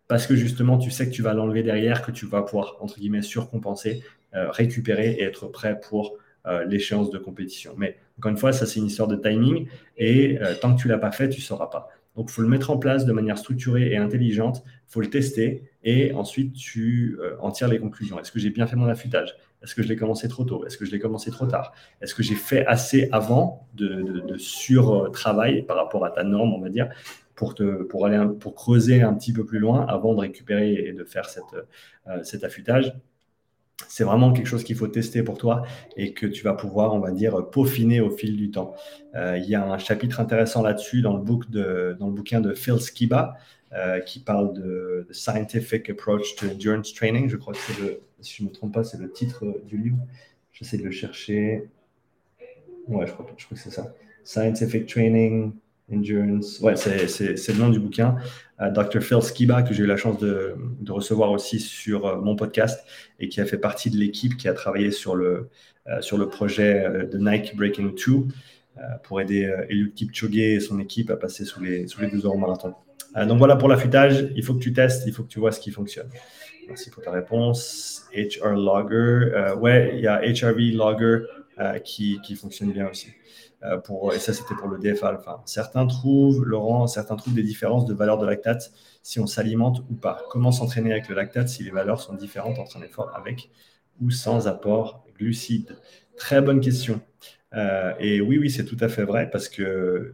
S1: parce que justement, tu sais que tu vas l'enlever derrière, que tu vas pouvoir, entre guillemets, surcompenser, euh, récupérer et être prêt pour euh, l'échéance de compétition. Mais encore une fois, ça, c'est une histoire de timing et euh, tant que tu ne l'as pas fait, tu ne sauras pas. Donc, il faut le mettre en place de manière structurée et intelligente, il faut le tester et ensuite, tu euh, en tires les conclusions. Est-ce que j'ai bien fait mon affûtage? Est-ce que je l'ai commencé trop tôt? Est-ce que je l'ai commencé trop tard? Est-ce que j'ai fait assez avant de, de, de sur-travail par rapport à ta norme, on va dire, pour, te, pour, aller un, pour creuser un petit peu plus loin avant de récupérer et de faire cette, euh, cet affûtage? C'est vraiment quelque chose qu'il faut tester pour toi et que tu vas pouvoir, on va dire, peaufiner au fil du temps. Euh, il y a un chapitre intéressant là-dessus dans le, book de, dans le bouquin de Phil Skiba euh, qui parle de The Scientific Approach to Endurance Training. Je crois que c'est le, si je ne me trompe pas, c'est le titre du livre. J'essaie de le chercher. Ouais, je crois, je crois que c'est ça. Scientific Training, Endurance. Ouais, c'est, c'est, c'est le nom du bouquin. Euh, docteur Phil Skiba, que j'ai eu la chance de, de recevoir aussi sur euh, mon podcast et qui a fait partie de l'équipe qui a travaillé sur le, euh, sur le projet euh, de Nike Breaking deux euh, pour aider euh, Eliud Kipchoge et son équipe à passer sous les, sous les deux heures au marathon. Euh, donc voilà pour l'affûtage. Il faut que tu testes, il faut que tu vois ce qui fonctionne. Merci pour ta réponse. H R Logger. Euh, ouais, il y a H R V Logger euh, qui, qui fonctionne bien aussi. Euh, pour, et ça, c'était pour le D F A alpha. Certains trouvent, Laurent, certains trouvent des différences de valeur de lactate si on s'alimente ou pas. Comment s'entraîner avec le lactate si les valeurs sont différentes entre un effort avec ou sans apport glucides? Très bonne question. Euh, et oui, oui, c'est tout à fait vrai parce que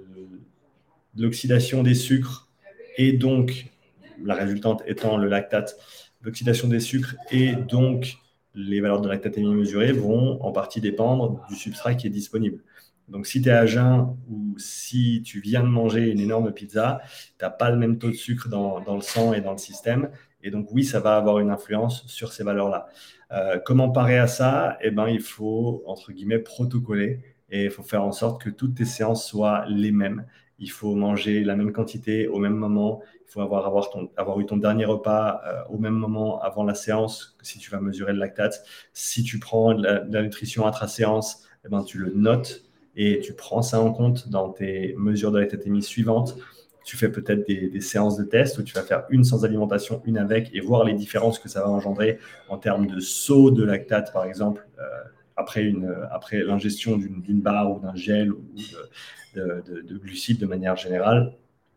S1: l'oxydation des sucres et donc la résultante étant le lactate, l'oxydation des sucres et donc les valeurs de lactatémie mesurées vont en partie dépendre du substrat qui est disponible. Donc, si tu es à jeun ou si tu viens de manger une énorme pizza, tu n'as pas le même taux de sucre dans, dans, le sang et dans le système. Et donc, oui, ça va avoir une influence sur ces valeurs-là. Euh, comment parer à ça? Eh ben, il faut, entre guillemets, protocoler et il faut faire en sorte que toutes tes séances soient les mêmes. Il faut manger la même quantité au même moment. Il faut avoir, avoir, ton, avoir eu ton dernier repas euh, au même moment avant la séance, si tu vas mesurer le lactate. Si tu prends de la, de la nutrition intra-séance, eh ben, tu le notes et tu prends ça en compte dans tes mesures de lactatémie suivantes. Tu fais peut-être des, des séances de test où tu vas faire une sans alimentation, une avec, et voir les différences que ça va engendrer en termes de saut de lactate, par exemple, euh, après, une, après l'ingestion d'une, d'une barre ou d'un gel ou de, de, de, de glucides de manière générale.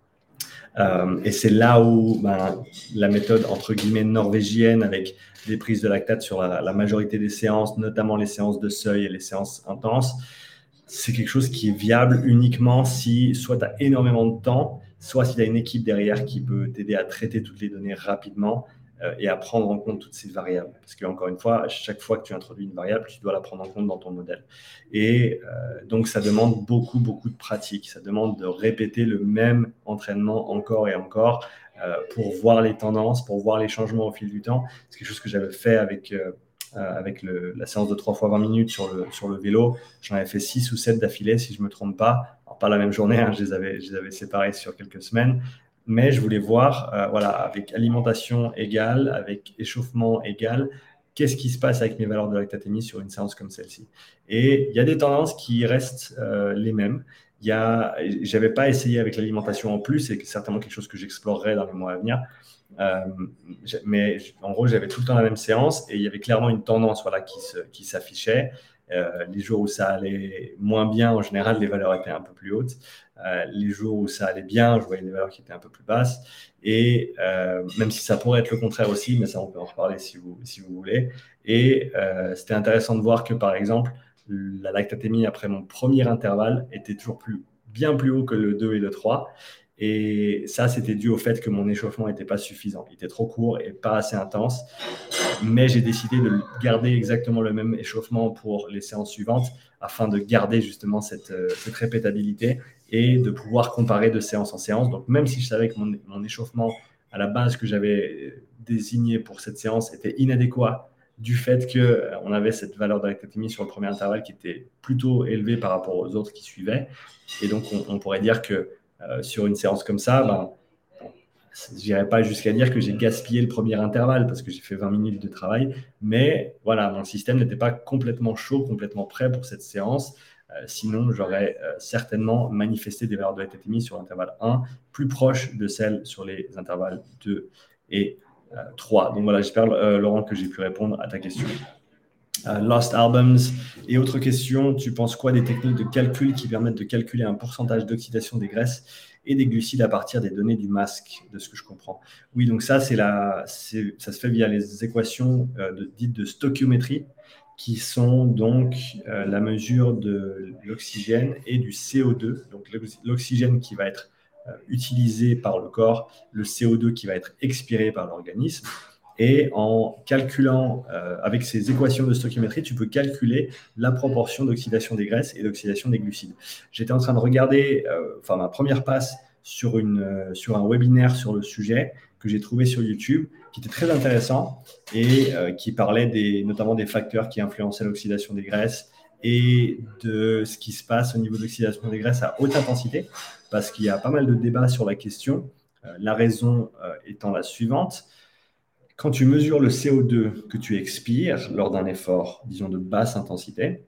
S1: Euh, et c'est là où ben, la méthode entre guillemets norvégienne avec des prises de lactate sur la, la majorité des séances, notamment les séances de seuil et les séances intenses, c'est quelque chose qui est viable uniquement si soit tu as énormément de temps, soit si tu as une équipe derrière qui peut t'aider à traiter toutes les données rapidement euh, et à prendre en compte toutes ces variables. Parce qu'encore une fois, chaque fois que tu introduis une variable, tu dois la prendre en compte dans ton modèle. Et euh, donc, ça demande beaucoup, beaucoup de pratique. Ça demande de répéter le même entraînement encore et encore euh, pour voir les tendances, pour voir les changements au fil du temps. C'est quelque chose que j'avais fait avec... Euh, Euh, avec le, la séance de trois fois vingt minutes sur le, sur le vélo. J'en avais fait six ou sept d'affilée, si je ne me trompe pas. Alors, pas la même journée, hein, je, les avais, je les avais séparés sur quelques semaines. Mais je voulais voir, euh, voilà, avec alimentation égale, avec échauffement égal, qu'est-ce qui se passe avec mes valeurs de lactatémie sur une séance comme celle-ci. Et il y a des tendances qui restent euh, les mêmes. Je n'avais pas essayé avec l'alimentation en plus, et c'est certainement quelque chose que j'explorerai dans les mois à venir. Euh, mais en gros, j'avais tout le temps la même séance et il y avait clairement une tendance voilà, qui, se, qui s'affichait. Euh, les jours où ça allait moins bien, en général, les valeurs étaient un peu plus hautes. Euh, les jours où ça allait bien, je voyais des valeurs qui étaient un peu plus basses. Et euh, même si ça pourrait être le contraire aussi, mais ça, on peut en reparler si vous, si vous voulez. Et euh, c'était intéressant de voir que, par exemple, la lactatémie après mon premier intervalle était toujours plus, bien plus haut que le deux et le trois. Et ça, c'était dû au fait que mon échauffement n'était pas suffisant. Il était trop court et pas assez intense. Mais j'ai décidé de garder exactement le même échauffement pour les séances suivantes afin de garder justement cette, cette répétabilité et de pouvoir comparer de séance en séance. Donc, même si je savais que mon, mon échauffement à la base que j'avais désigné pour cette séance était inadéquat du fait qu'on avait cette valeur de lactatémie sur le premier intervalle qui était plutôt élevée par rapport aux autres qui suivaient. Et donc, on, on pourrait dire que Euh, sur une séance comme ça, ben, je n'irai pas jusqu'à dire que j'ai gaspillé le premier intervalle parce que j'ai fait vingt minutes de travail, mais voilà, mon système n'était pas complètement chaud, complètement prêt pour cette séance. Euh, sinon, j'aurais euh, certainement manifesté des valeurs de lactatémie sur l'intervalle un plus proches de celles sur les intervalles deux et euh, trois. Donc voilà, j'espère, euh, Laurent, que j'ai pu répondre à ta question. Uh, Lost Albums. Et autre question, tu penses quoi des techniques de calcul qui permettent de calculer un pourcentage d'oxydation des graisses et des glucides à partir des données du masque, de ce que je comprends? Oui, donc ça, c'est la, c'est, ça se fait via les équations euh, de, dites de stoichiométrie, qui sont donc euh, la mesure de l'oxygène et du C O deux. Donc l'oxygène qui va être euh, utilisé par le corps, le C O deux qui va être expiré par l'organisme. Et en calculant, euh, avec ces équations de stoichiométrie, tu peux calculer la proportion d'oxydation des graisses et d'oxydation des glucides. J'étais en train de regarder, euh, enfin ma première passe sur, une, euh, sur un webinaire sur le sujet que j'ai trouvé sur YouTube, qui était très intéressant et euh, qui parlait des, notamment des facteurs qui influençaient l'oxydation des graisses et de ce qui se passe au niveau de l'oxydation des graisses à haute intensité, parce qu'il y a pas mal de débats sur la question. Euh, la raison euh, étant la suivante. Quand tu mesures le C O deux que tu expires lors d'un effort, disons de basse intensité,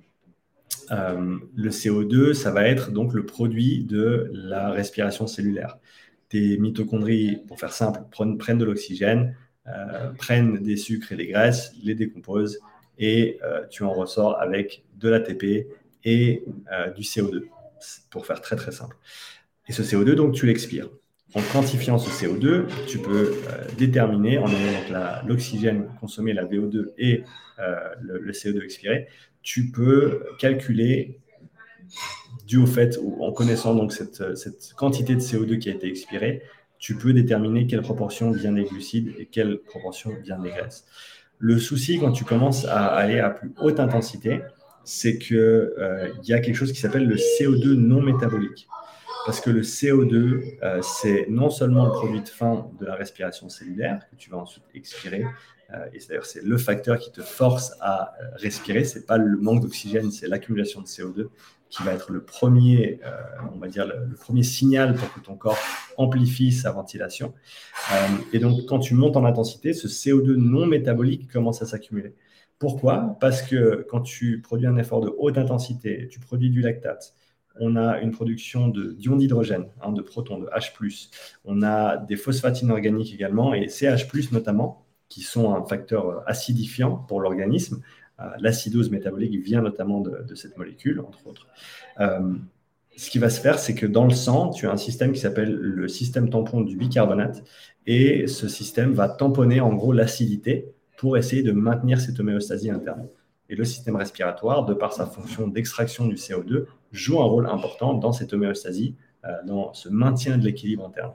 S1: euh, le C O deux, ça va être donc le produit de la respiration cellulaire. Tes mitochondries, pour faire simple, prennent, prennent de l'oxygène, euh, prennent des sucres et des graisses, les décomposent et euh, tu en ressors avec de l'A T P et euh, du C O deux, pour faire très très simple. Et ce C O deux, donc, tu l'expires. En quantifiant ce C O deux, tu peux euh, déterminer, en ayant l'oxygène consommé, la V O deux et euh, le, le C O deux expiré, tu peux calculer, dû au fait, ou en connaissant donc cette, cette quantité de C O deux qui a été expirée, tu peux déterminer quelle proportion vient des glucides et quelle proportion vient des graisses. Le souci, quand tu commences à aller à plus haute intensité, c'est qu'il euh, y a quelque chose qui s'appelle le C O deux non métabolique. Parce que le C O deux, euh, c'est non seulement le produit de fin de la respiration cellulaire que tu vas ensuite expirer, euh, et d'ailleurs c'est le facteur qui te force à respirer, c'est pas le manque d'oxygène, c'est l'accumulation de C O deux qui va être le premier, euh, on va dire le, le premier signal pour que ton corps amplifie sa ventilation. Euh, et donc quand tu montes en intensité, ce C O deux non métabolique commence à s'accumuler. Pourquoi? Parce que quand tu produis un effort de haute intensité, tu produis du lactate, on a une production d'ions d'hydrogène, hein, de protons, de H plus. On a des phosphates inorganiques également, et ces H plus notamment, qui sont un facteur acidifiant pour l'organisme. Euh, L'acidose métabolique vient notamment de, de cette molécule, entre autres. Euh, ce qui va se faire, c'est que dans le sang, tu as un système qui s'appelle le système tampon du bicarbonate, et ce système va tamponner en gros l'acidité pour essayer de maintenir cette homéostasie interne. Et le système respiratoire, de par sa fonction d'extraction du C O deux, joue un rôle important dans cette homéostasie, euh, dans ce maintien de l'équilibre interne.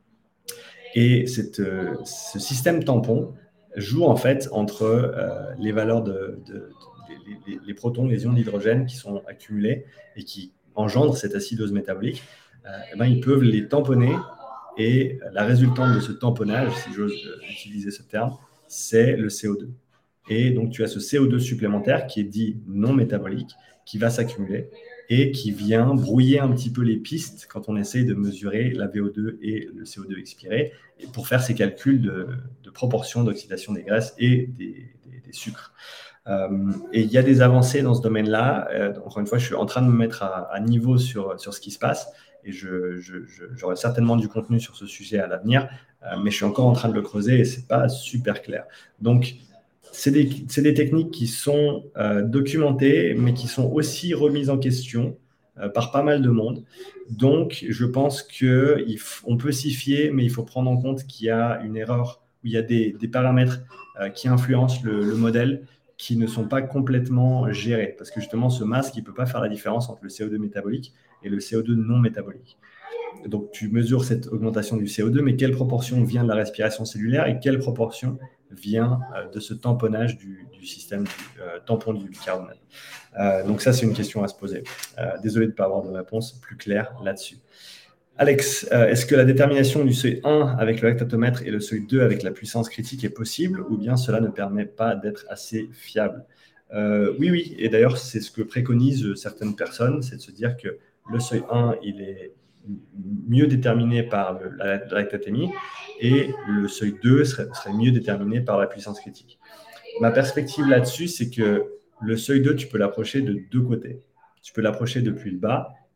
S1: Et cette, euh, ce système tampon joue en fait entre euh, les valeurs de, de, de, de les, les protons, les ions d'hydrogène qui sont accumulés et qui engendrent cette acidose métabolique. Euh, et ben, ils peuvent les tamponner, et la résultante de ce tamponnage, si j'ose utiliser ce terme, c'est le C O deux. Et donc, tu as ce C O deux supplémentaire qui est dit non métabolique, qui va s'accumuler et qui vient brouiller un petit peu les pistes quand on essaye de mesurer la V O deux et le C O deux expiré, et pour faire ces calculs de, de proportion d'oxydation des graisses et des, des, des sucres. Euh, et il y a des avancées dans ce domaine-là. Euh, encore une fois, je suis en train de me mettre à, à niveau sur, sur ce qui se passe, et je, je, je, j'aurai certainement du contenu sur ce sujet à l'avenir, euh, mais je suis encore en train de le creuser et ce n'est pas super clair. Donc, c'est des, c'est des techniques qui sont euh, documentées, mais qui sont aussi remises en question euh, par pas mal de monde. Donc, je pense qu'on peut s'y fier, mais il faut prendre en compte qu'il y a une erreur, où il y a des, des paramètres euh, qui influencent le, le modèle, qui ne sont pas complètement gérés. Parce que justement, ce masque, il ne peut pas faire la différence entre le C O deux métabolique et le C O deux non métabolique. Donc, tu mesures cette augmentation du C O deux, mais quelle proportion vient de la respiration cellulaire et quelle proportion vient euh, de ce tamponnage du, du système du euh, tampon du bicarbonate. Euh, donc ça, c'est une question à se poser. Euh, désolé de ne pas avoir de réponse plus claire là-dessus. Alex, euh, est-ce que la détermination du seuil un avec le lactatomètre et le seuil deux avec la puissance critique est possible, ou bien cela ne permet pas d'être assez fiable? euh, Oui, oui, et d'ailleurs, c'est ce que préconisent certaines personnes, c'est de se dire que le seuil un, il est mieux déterminé par le, la, la lactatémie, et le seuil deux serait, serait mieux déterminé par la puissance critique. Ma perspective là-dessus, c'est que le seuil deux, tu peux l'approcher de deux côtés. Tu peux l'approcher depuis le bas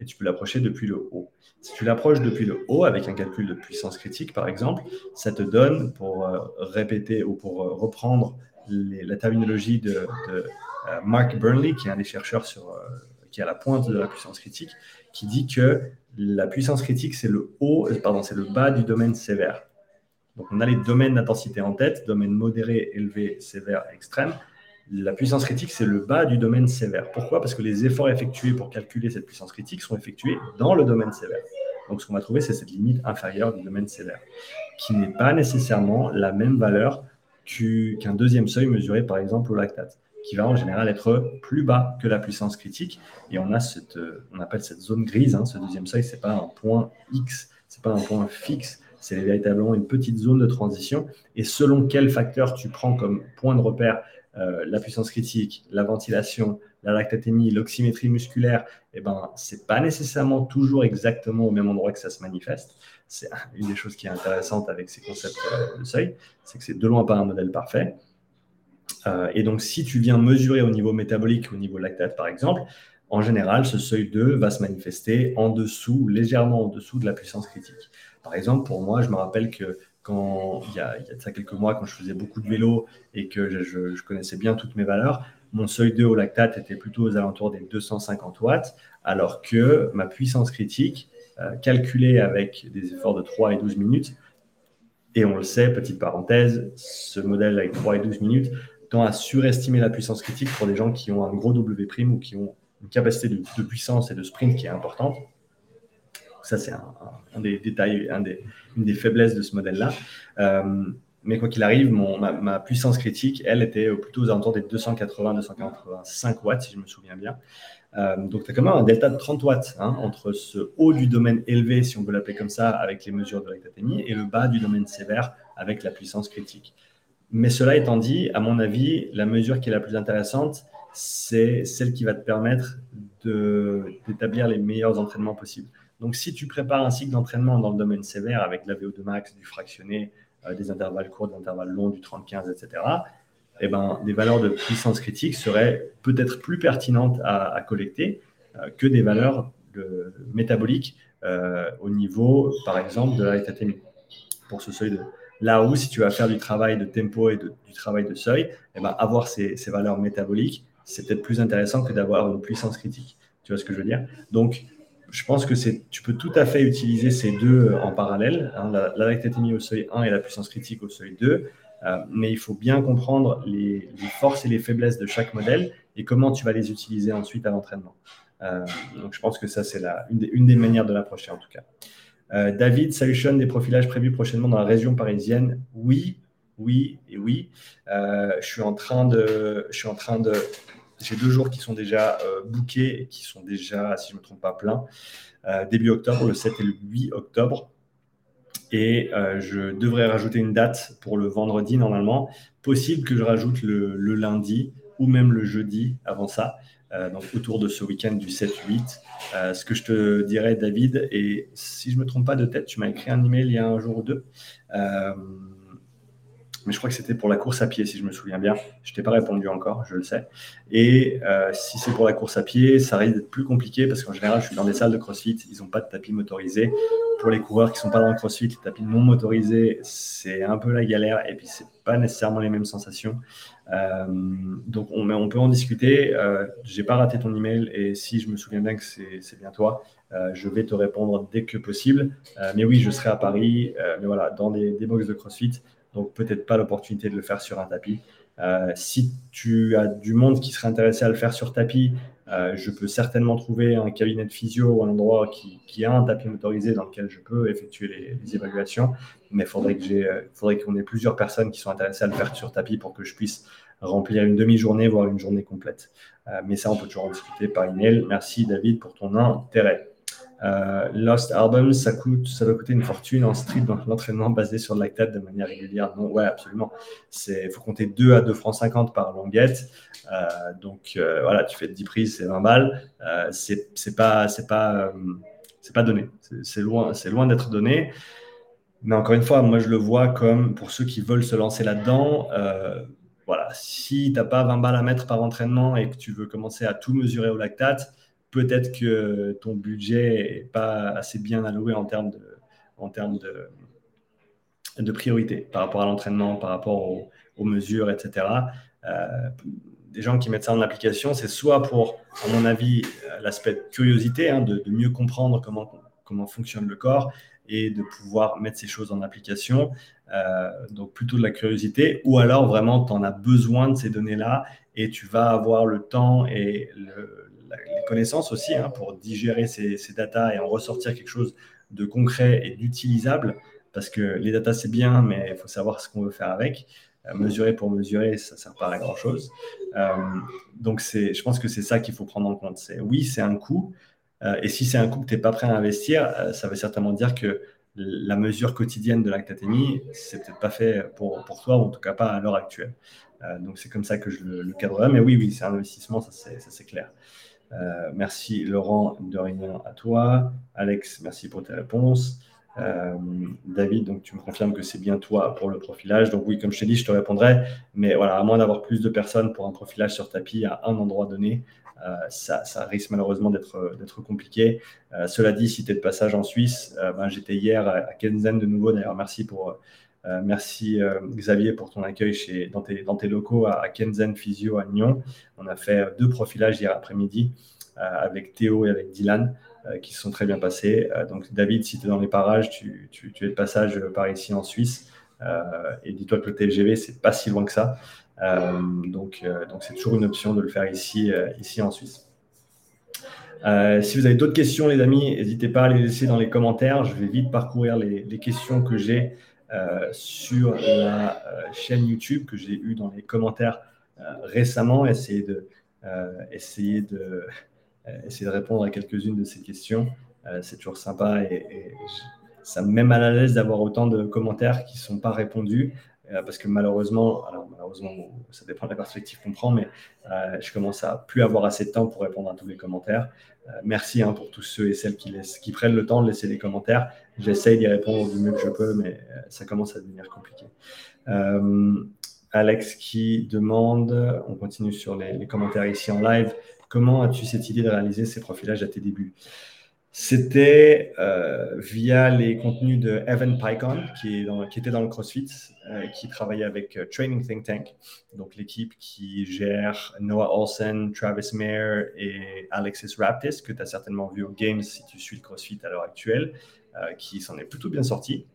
S1: et tu peux l'approcher depuis le haut. Si tu l'approches depuis le haut avec un calcul de puissance critique, par exemple, ça te donne, pour euh, répéter ou pour euh, reprendre les, la terminologie de, de euh, Mark Burnley, qui est un des chercheurs sur, euh, qui est à la pointe de la puissance critique, qui dit que la puissance critique, c'est le haut, euh, pardon, c'est le bas du domaine sévère. Donc, on a les domaines d'intensité en tête, domaine modéré, élevé, sévère, extrême. La puissance critique, c'est le bas du domaine sévère. Pourquoi ? Parce que les efforts effectués pour calculer cette puissance critique sont effectués dans le domaine sévère. Donc, ce qu'on va trouver, c'est cette limite inférieure du domaine sévère, qui n'est pas nécessairement la même valeur qu'un deuxième seuil mesuré, par exemple, au lactate, qui va en général être plus bas que la puissance critique. Et on a cette, on appelle cette zone grise, hein, ce deuxième seuil, ce n'est pas un point X, ce n'est pas un point fixe, c'est véritablement une petite zone de transition. Et selon quel facteur tu prends comme point de repère, euh, la puissance critique, la ventilation, la lactatémie, l'oxymétrie musculaire, eh ben, ce n'est pas nécessairement toujours exactement au même endroit que ça se manifeste. C'est une des choses qui est intéressante avec ces concepts euh, de seuil, c'est que c'est de loin pas un modèle parfait. Euh, et donc, si tu viens mesurer au niveau métabolique, au niveau lactate par exemple, en général, ce seuil deux va se manifester en dessous, légèrement en dessous de la puissance critique. Par exemple, pour moi, je me rappelle que quand il y a, il y a de ça quelques mois, quand je faisais beaucoup de vélo et que je, je, je connaissais bien toutes mes valeurs, mon seuil deux au lactate était plutôt aux alentours des deux cent cinquante watts, alors que ma puissance critique, euh, calculée avec des efforts de trois et douze minutes, et on le sait, petite parenthèse, ce modèle avec trois et douze minutes tend à surestimer la puissance critique pour des gens qui ont un gros W' ou qui ont une capacité de, de puissance et de sprint qui est importante. Ça, c'est un, un, un des détails, un des, une des faiblesses de ce modèle-là. Euh, mais quoi qu'il arrive, mon, ma, ma puissance critique, elle, était plutôt aux alentours des deux cent quatre-vingts à deux cent quatre-vingt-cinq watts, si je me souviens bien. Euh, donc, tu as quand même un delta de trente watts hein, entre ce haut du domaine élevé, si on veut l'appeler comme ça, avec les mesures de lactatémie, et le bas du domaine sévère avec la puissance critique. Mais cela étant dit, à mon avis, la mesure qui est la plus intéressante, c'est celle qui va te permettre de, d'établir les meilleurs entraînements possibles. Donc, si tu prépares un cycle d'entraînement dans le domaine sévère avec la V O deux max, du fractionné, euh, des intervalles courts, des intervalles longs, du trente quinze, et cetera, eh ben, des valeurs de puissance critique seraient peut-être plus pertinentes à, à collecter euh, que des valeurs de, métaboliques euh, au niveau, par exemple, de la lactatémie, pour ce seuil de... Là où, si tu vas faire du travail de tempo et de, du travail de seuil, eh ben, avoir ces, ces valeurs métaboliques, c'est peut-être plus intéressant que d'avoir une puissance critique. Tu vois ce que je veux dire ? Donc, je pense que c'est, tu peux tout à fait utiliser ces deux en parallèle, hein, la, la lactatémie au seuil un et la puissance critique au seuil deux, euh, mais il faut bien comprendre les, les forces et les faiblesses de chaque modèle et comment tu vas les utiliser ensuite à l'entraînement. Euh, donc, je pense que ça, c'est la, une, des, une des manières de l'approcher en tout cas. Euh, David, salut Sean, des profilages prévus prochainement dans la région parisienne ? Oui, oui et oui. Euh, je suis en train de... Je suis en train de J'ai deux jours qui sont déjà euh, bookés et qui sont déjà, si je ne me trompe pas, pleins. Euh, début octobre, le sept et le huit octobre. Et euh, je devrais rajouter une date pour le vendredi normalement. Possible que je rajoute le, le lundi ou même le jeudi avant ça. Euh, donc autour de ce week-end du sept huit. Euh, ce que je te dirais, David, et si je ne me trompe pas de tête, tu m'as écrit un email il y a un jour ou deux. Euh, mais je crois que c'était pour la course à pied, si je me souviens bien. Je ne t'ai pas répondu encore, je le sais. Et euh, si c'est pour la course à pied, ça risque d'être plus compliqué parce qu'en général, je suis dans des salles de CrossFit, ils n'ont pas de tapis motorisé. Pour les coureurs qui ne sont pas dans le CrossFit, les tapis non motorisés, c'est un peu la galère et puis ce n'est pas nécessairement les mêmes sensations. Euh, donc, on, on peut en discuter. Euh, je n'ai pas raté ton email et si je me souviens bien que c'est, c'est bien toi, euh, je vais te répondre dès que possible. Euh, mais oui, je serai à Paris, euh, mais voilà, dans des, des box de CrossFit. Donc, peut-être pas l'opportunité de le faire sur un tapis. Euh, si tu as du monde qui serait intéressé à le faire sur tapis, euh, je peux certainement trouver un cabinet de physio ou un endroit qui, qui a un tapis motorisé dans lequel je peux effectuer les, les évaluations. Mais il faudrait, que j'ai, euh, faudrait qu'on ait plusieurs personnes qui sont intéressées à le faire sur tapis pour que je puisse remplir une demi-journée, voire une journée complète. Euh, mais ça, on peut toujours en discuter par email. Merci, David, pour ton intérêt. Euh, Lost Albums, ça, coûte, ça doit coûter une fortune en street dans l'entraînement basé sur le lactate de manière régulière. Non, ouais, absolument. Il faut compter deux à deux francs cinquante par longuette. Euh, donc, euh, voilà, tu fais dix prises, c'est vingt balles. Euh, c'est, c'est, pas, c'est, pas, euh, c'est pas donné. C'est, c'est, loin, c'est loin d'être donné. Mais encore une fois, moi, je le vois comme pour ceux qui veulent se lancer là-dedans. Euh, voilà, si tu n'as pas vingt balles à mettre par entraînement et que tu veux commencer à tout mesurer au lactate, peut-être que ton budget n'est pas assez bien alloué en termes de, en termes de, de priorité par rapport à l'entraînement, par rapport aux, aux mesures, et cetera. Euh, des gens qui mettent ça en application, c'est soit pour, à mon avis, l'aspect de curiosité, hein, de, de mieux comprendre comment, comment fonctionne le corps et de pouvoir mettre ces choses en application. Euh, donc plutôt de la curiosité, ou alors vraiment tu en as besoin de ces données-là et tu vas avoir le temps et le, la, les connaissances aussi, hein, pour digérer ces, ces datas et en ressortir quelque chose de concret et d'utilisable, parce que les datas c'est bien, mais il faut savoir ce qu'on veut faire avec. Euh, mesurer pour mesurer, ça ne sert pas à grand chose. Euh, donc c'est, je pense que c'est ça qu'il faut prendre en compte. C'est, oui, c'est un coût, euh, et si c'est un coût que tu n'es pas prêt à investir, euh, ça veut certainement dire que la mesure quotidienne de lactatémie, c'est peut-être pas fait pour, pour toi, ou en tout cas pas à l'heure actuelle. Euh, donc c'est comme ça que je le, le cadrerai. Mais oui, oui, c'est un investissement, ça c'est, ça, c'est clair. Euh, merci Laurent, de rien à toi. Alex, merci pour tes réponses. Euh, David, donc tu me confirmes que c'est bien toi pour le profilage. Donc oui, comme je t'ai dit, je te répondrai. Mais voilà, à moins d'avoir plus de personnes pour un profilage sur tapis à un endroit donné, euh, ça, ça risque malheureusement d'être, d'être compliqué. Euh, cela dit, si tu es de passage en Suisse, euh, ben, j'étais hier à, à Kenzen de nouveau. D'ailleurs, merci pour... Euh, merci euh, Xavier pour ton accueil chez, dans, tes, dans tes locaux à, à Kenzen Physio à Nyon. On a fait deux profilages hier après-midi euh, avec Théo et avec Dylan euh, qui se sont très bien passés. Euh, donc David, si tu es dans les parages, tu, tu, tu es de passage par ici en Suisse. Euh, et dis-toi que le T G V, c'est pas si loin que ça. Euh, donc, euh, donc c'est toujours une option de le faire ici, euh, ici en Suisse. Euh, si vous avez d'autres questions, les amis, n'hésitez pas à les laisser dans les commentaires. Je vais vite parcourir les, les questions que j'ai euh, sur la euh, chaîne YouTube, que j'ai eues dans les commentaires euh, récemment. Essayer de, euh, essayer, de, euh, essayer de répondre à quelques-unes de ces questions. Euh, c'est toujours sympa et, et ça me met mal à l'aise d'avoir autant de commentaires qui ne sont pas répondus. Euh, parce que malheureusement, alors malheureusement, ça dépend de la perspective qu'on prend, mais euh, je commence à plus avoir assez de temps pour répondre à tous les commentaires. Euh, merci hein, pour tous ceux et celles qui, laissent, qui prennent le temps de laisser des commentaires. J'essaye d'y répondre du mieux que je peux, mais euh, ça commence à devenir compliqué. Euh, Alex qui demande, on continue sur les, les commentaires ici en live, comment as-tu cette idée de réaliser ces profilages à tes débuts? C'était euh, via les contenus de Evan Pycon, qui, est dans, qui était dans le CrossFit, euh, qui travaillait avec euh, Training Think Tank, donc l'équipe qui gère Noah Olsen, Travis Mayer et Alexis Raptis, que tu as certainement vu aux Games si tu suis le CrossFit à l'heure actuelle, euh, qui s'en est plutôt bien sorti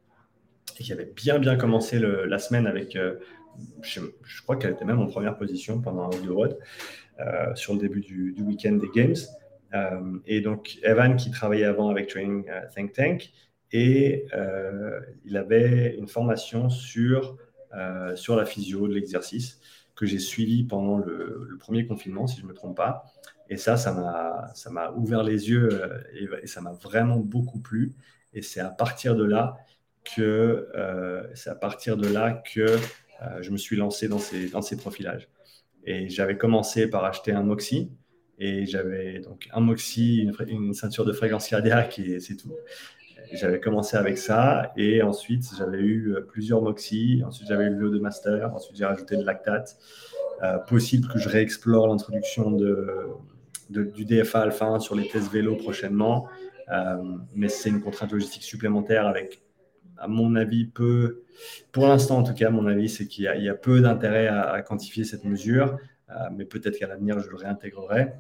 S1: et qui avait bien bien commencé le, la semaine avec, euh, je, je crois qu'elle était même en première position pendant un ou deux roads euh, sur le début du, du week-end des Games. Euh, et donc, Evan, qui travaillait avant avec Training uh, Think Tank, et euh, il avait une formation sur, euh, sur la physio de l'exercice que j'ai suivi pendant le, le premier confinement, si je ne me trompe pas. Et ça, ça m'a, ça m'a ouvert les yeux euh, et, et ça m'a vraiment beaucoup plu. Et c'est à partir de là que, euh, c'est à partir de là que euh, je me suis lancé dans ces, dans ces profilages. Et j'avais commencé par acheter un Moxy. Et j'avais donc un Moxy, une, une ceinture de fréquence cardiaque et c'est tout. J'avais commencé avec ça. Et ensuite, j'avais eu plusieurs Moxy. Ensuite, j'avais eu le V O deux Master. Ensuite, j'ai rajouté le lactate. Euh, possible que je réexplore l'introduction de, de, du D F A Alpha un sur les tests vélo prochainement. Euh, mais c'est une contrainte logistique supplémentaire avec, à mon avis, peu, pour l'instant en tout cas, à mon avis, c'est qu'il y a, il y a peu d'intérêt à, à quantifier cette mesure, euh, mais peut-être qu'à l'avenir, je le réintégrerai.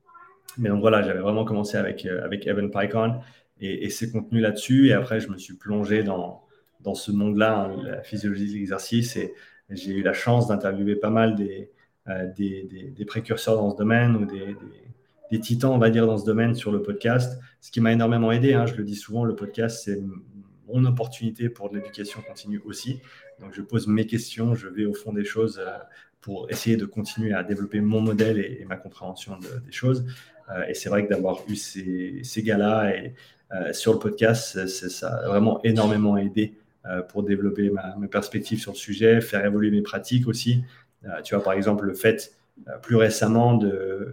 S1: Mais donc voilà, j'avais vraiment commencé avec, euh, avec Evan Pycon et, et ses contenus là-dessus, et après, je me suis plongé dans, dans ce monde-là, hein, la physiologie de l'exercice, et j'ai eu la chance d'interviewer pas mal des, euh, des, des, des précurseurs dans ce domaine, ou des, des des titans, on va dire, dans ce domaine sur le podcast, ce qui m'a énormément aidé. Hein, je le dis souvent, le podcast, c'est mon opportunité pour de l'éducation continue aussi. Donc, je pose mes questions, je vais au fond des choses euh, pour essayer de continuer à développer mon modèle et, et ma compréhension de, des choses. Euh, et c'est vrai que d'avoir eu ces, ces gars-là et, euh, sur le podcast, c'est, c'est, ça a vraiment énormément aidé euh, pour développer ma, mes perspectives sur le sujet, faire évoluer mes pratiques aussi. Euh, tu vois, par exemple, le fait euh, plus récemment de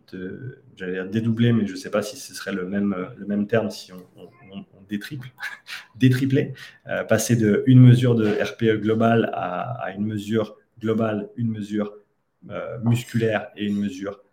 S1: de, j'allais dire dédoubler, mais je ne sais pas si ce serait le même, le même terme si on, on, on détriple, détripler, euh, passer de une mesure de R P E globale à, à une mesure globale, une mesure euh, musculaire et une mesure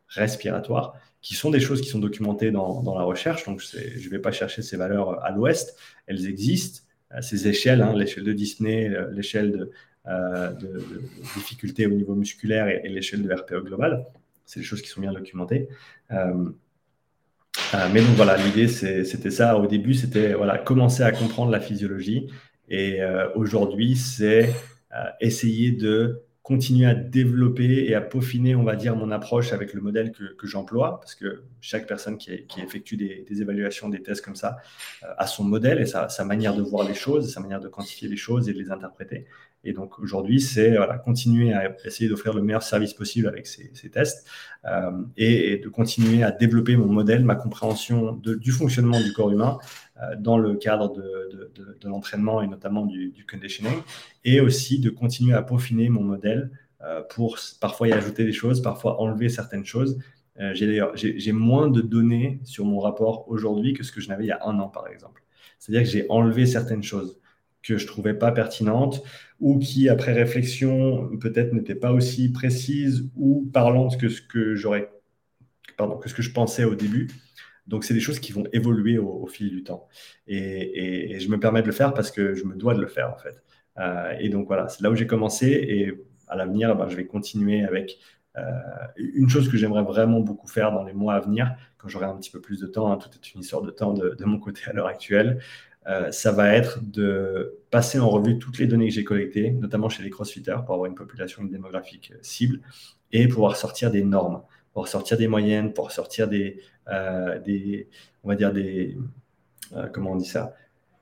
S1: respiratoires, qui sont des choses qui sont documentées dans, dans la recherche. Donc, je ne vais pas chercher ces valeurs à l'ouest, elles existent. Ces échelles, hein, l'échelle de Disney, l'échelle de, euh, de, de difficulté au niveau musculaire et, et l'échelle de R P E global, c'est des choses qui sont bien documentées. Euh, euh, mais donc voilà, l'idée c'était ça. Au début, c'était voilà, commencer à comprendre la physiologie. Et euh, aujourd'hui, c'est euh, essayer de continuer à développer et à peaufiner, on va dire, mon approche avec le modèle que, que j'emploie, parce que chaque personne qui, qui effectue des, des évaluations, des tests comme ça, euh, a son modèle et sa, sa manière de voir les choses, sa manière de quantifier les choses et de les interpréter. Et donc aujourd'hui, c'est voilà, continuer à essayer d'offrir le meilleur service possible avec ces, ces tests euh, et, et de continuer à développer mon modèle, ma compréhension de, du fonctionnement du corps humain euh, dans le cadre de, de, de, de l'entraînement et notamment du, du conditioning, et aussi de continuer à peaufiner mon modèle euh, pour parfois y ajouter des choses, parfois enlever certaines choses. Euh, j'ai moins de données sur mon rapport aujourd'hui que ce que je n'avais il y a un an, par exemple. C'est-à-dire que j'ai enlevé certaines choses que je ne trouvais pas pertinentes ou qui, après réflexion, peut-être n'étaient pas aussi précises ou parlantes que ce que j'aurais, pardon, que ce que je pensais au début. Donc, c'est des choses qui vont évoluer au, au fil du temps. Et, et, et je me permets de le faire parce que je me dois de le faire, en fait. Euh, et donc, voilà, c'est là où j'ai commencé. Et à l'avenir, ben, je vais continuer avec euh, une chose que j'aimerais vraiment beaucoup faire dans les mois à venir, quand j'aurai un petit peu plus de temps. Hein, tout est une histoire de temps de, de mon côté à l'heure actuelle. Euh, ça va être de passer en revue toutes les données que j'ai collectées, notamment chez les crossfitters, pour avoir une population démographique cible et pouvoir sortir des normes, pour sortir des moyennes, pour sortir des, euh, des on va dire des, euh, comment on dit ça,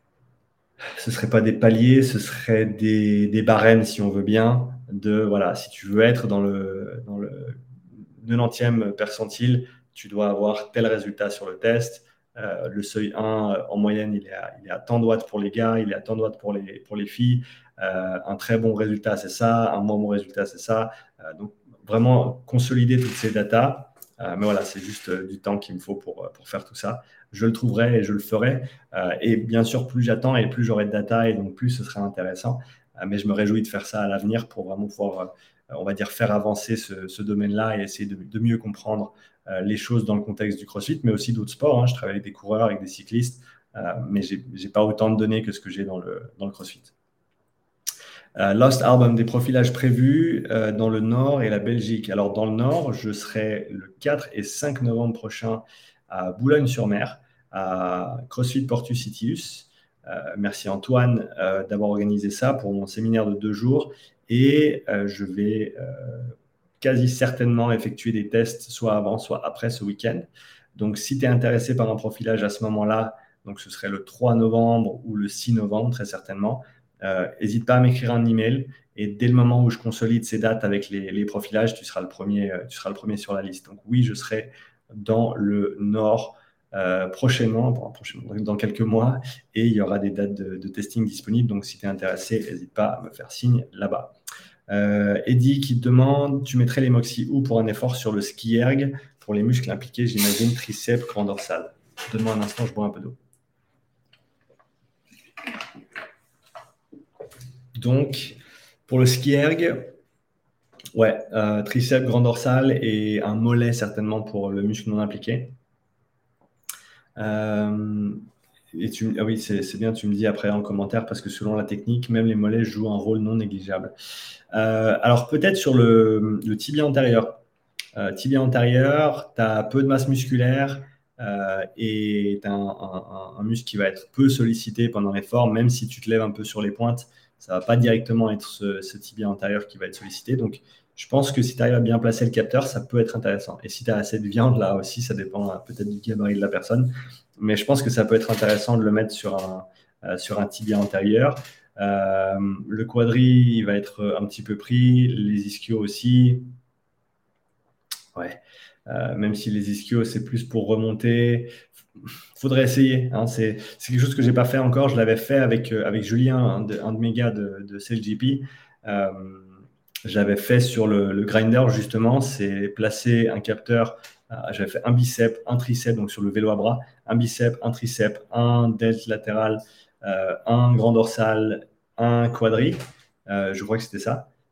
S1: ce ne serait pas des paliers, ce serait des, des barèmes, si on veut bien, de, voilà, si tu veux être dans le, dans le quatre-vingtième percentile, tu dois avoir tel résultat sur le test. Euh, le seuil un, en moyenne, il est, à, il est à tant de watts pour les gars, il est à tant de watts pour les, pour les filles. Euh, un très bon résultat, c'est ça. Un moins bon résultat, c'est ça. Euh, donc, vraiment consolider toutes ces datas. Euh, mais voilà, c'est juste euh, du temps qu'il me faut pour, pour faire tout ça. Je le trouverai et je le ferai. Euh, et bien sûr, plus j'attends et plus j'aurai de data et donc plus ce sera intéressant. Euh, mais je me réjouis de faire ça à l'avenir pour vraiment pouvoir, euh, on va dire, faire avancer ce, ce domaine-là et essayer de, de mieux comprendre euh, les choses dans le contexte du CrossFit, mais aussi d'autres sports. Hein. Je travaille avec des coureurs, avec des cyclistes, euh, mais je n'ai pas autant de données que ce que j'ai dans le, dans le CrossFit. Euh, Lost Album, des profilages prévus euh, dans le Nord et la Belgique. Alors, dans le Nord, je serai le quatre et cinq novembre prochain à Boulogne-sur-Mer, à CrossFit Portus Citius. Euh, merci Antoine euh, d'avoir organisé ça pour mon séminaire de deux jours. Et euh, je vais euh, quasi certainement effectuer des tests, soit avant, soit après ce week-end. Donc, si tu es intéressé par un profilage à ce moment-là, donc ce serait le trois novembre ou le six novembre, très certainement, n'hésite euh, pas à m'écrire un email et dès le moment où je consolide ces dates avec les, les profilages, tu seras, le premier, tu seras le premier sur la liste. Donc oui, je serai dans le Nord euh, prochainement, prochainement, dans quelques mois, et il y aura des dates de, de testing disponibles. Donc si tu es intéressé, n'hésite pas à me faire signe là-bas. Euh, Eddie qui te demande, tu mettrais les Moxy où pour un effort sur le ski erg pour les muscles impliqués, j'imagine, triceps, grand dorsal. Donne-moi un instant, je bois un peu d'eau. Donc, pour le ski erg, ouais, euh, triceps, grand dorsal et un mollet certainement pour le muscle non impliqué. Euh, et tu, ah oui, c'est bien, tu me dis après en commentaire, parce que selon la technique, même les mollets jouent un rôle non négligeable. Euh, alors peut-être sur le, le tibia antérieur. Euh, tibia antérieur, tu as peu de masse musculaire euh, et tu as un, un, un muscle qui va être peu sollicité pendant l'effort, même si tu te lèves un peu sur les pointes, ça ne va pas directement être ce, ce tibia antérieur qui va être sollicité. Donc, je pense que si tu arrives à bien placer le capteur, ça peut être intéressant. Et si tu as assez de viande, là aussi, ça dépend peut-être du gabarit de la personne. Mais je pense que ça peut être intéressant de le mettre sur un, euh, sur un tibia antérieur. Euh, le quadri, il va être un petit peu pris. Les ischios aussi. Ouais. Euh, même si les ischios, c'est plus pour remonter. Faudrait essayer. Hein. C'est quelque chose que je n'ai pas fait encore. Je l'avais fait avec, euh, avec Julien, un de, un de mes gars de, de C L G P. Euh, J'avais fait sur le, le grinder, justement, c'est placer un capteur. Euh, J'avais fait un bicep, un tricep, donc sur le vélo à bras, un bicep, un tricep, un delt latéral, euh, un grand dorsal, un quadri. Euh, je crois que c'était ça.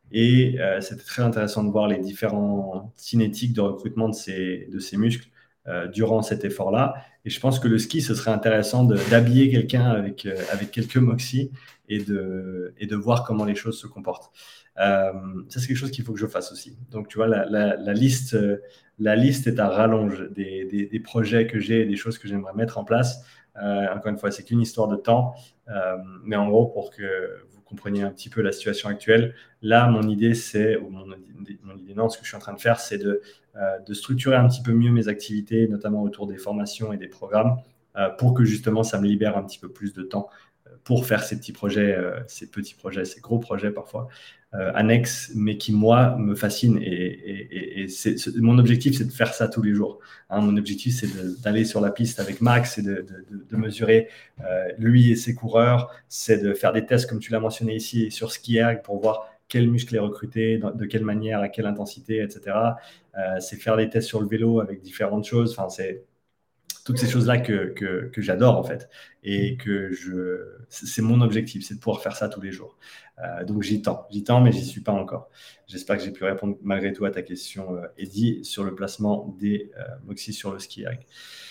S1: Et euh, c'était très intéressant de voir les différents cinétiques de recrutement de ces, de ces muscles euh, durant cet effort-là. Et je pense que le ski, ce serait intéressant de- d'habiller quelqu'un avec, euh, avec quelques moxie et de, et de voir comment les choses se comportent. Euh, ça, c'est quelque chose qu'il faut que je fasse aussi. Donc, tu vois, la, la- la liste, euh, la liste est à rallonge des, des- des projets que j'ai et des choses que j'aimerais mettre en place. Euh, encore une fois, c'est qu'une histoire de temps. Euh, mais en gros, pour que vous compreniez un petit peu la situation actuelle, là, mon idée, c'est, ou mon, mon idée, non, ce que je suis en train de faire, c'est de, euh, de structurer un petit peu mieux mes activités, notamment autour des formations et des programmes, euh, pour que justement, ça me libère un petit peu plus de temps euh, pour faire ces petits projets, euh, ces petits projets, ces gros projets parfois, euh, annexes, mais qui, moi, me fascinent. Et, et, et, et c'est, c'est, mon objectif, c'est de faire ça tous les jours. Hein, mon objectif, c'est de, d'aller sur la piste avec Max et de, de, de, de mesurer euh, lui et ses coureurs. C'est de faire des tests, comme tu l'as mentionné ici, sur SkiErg pour voir quel muscle est recruté, de quelle manière, à quelle intensité, et cetera. Euh, c'est faire des tests sur le vélo avec différentes choses. Enfin, c'est toutes ces choses-là que, que, que j'adore en fait et que je, c'est mon objectif, c'est de pouvoir faire ça tous les jours. Euh, donc j'y tends, j'y tends, mais j'y suis pas encore. J'espère que j'ai pu répondre malgré tout à ta question, euh, Eddy, sur le placement des euh, Moxie sur le ski erg.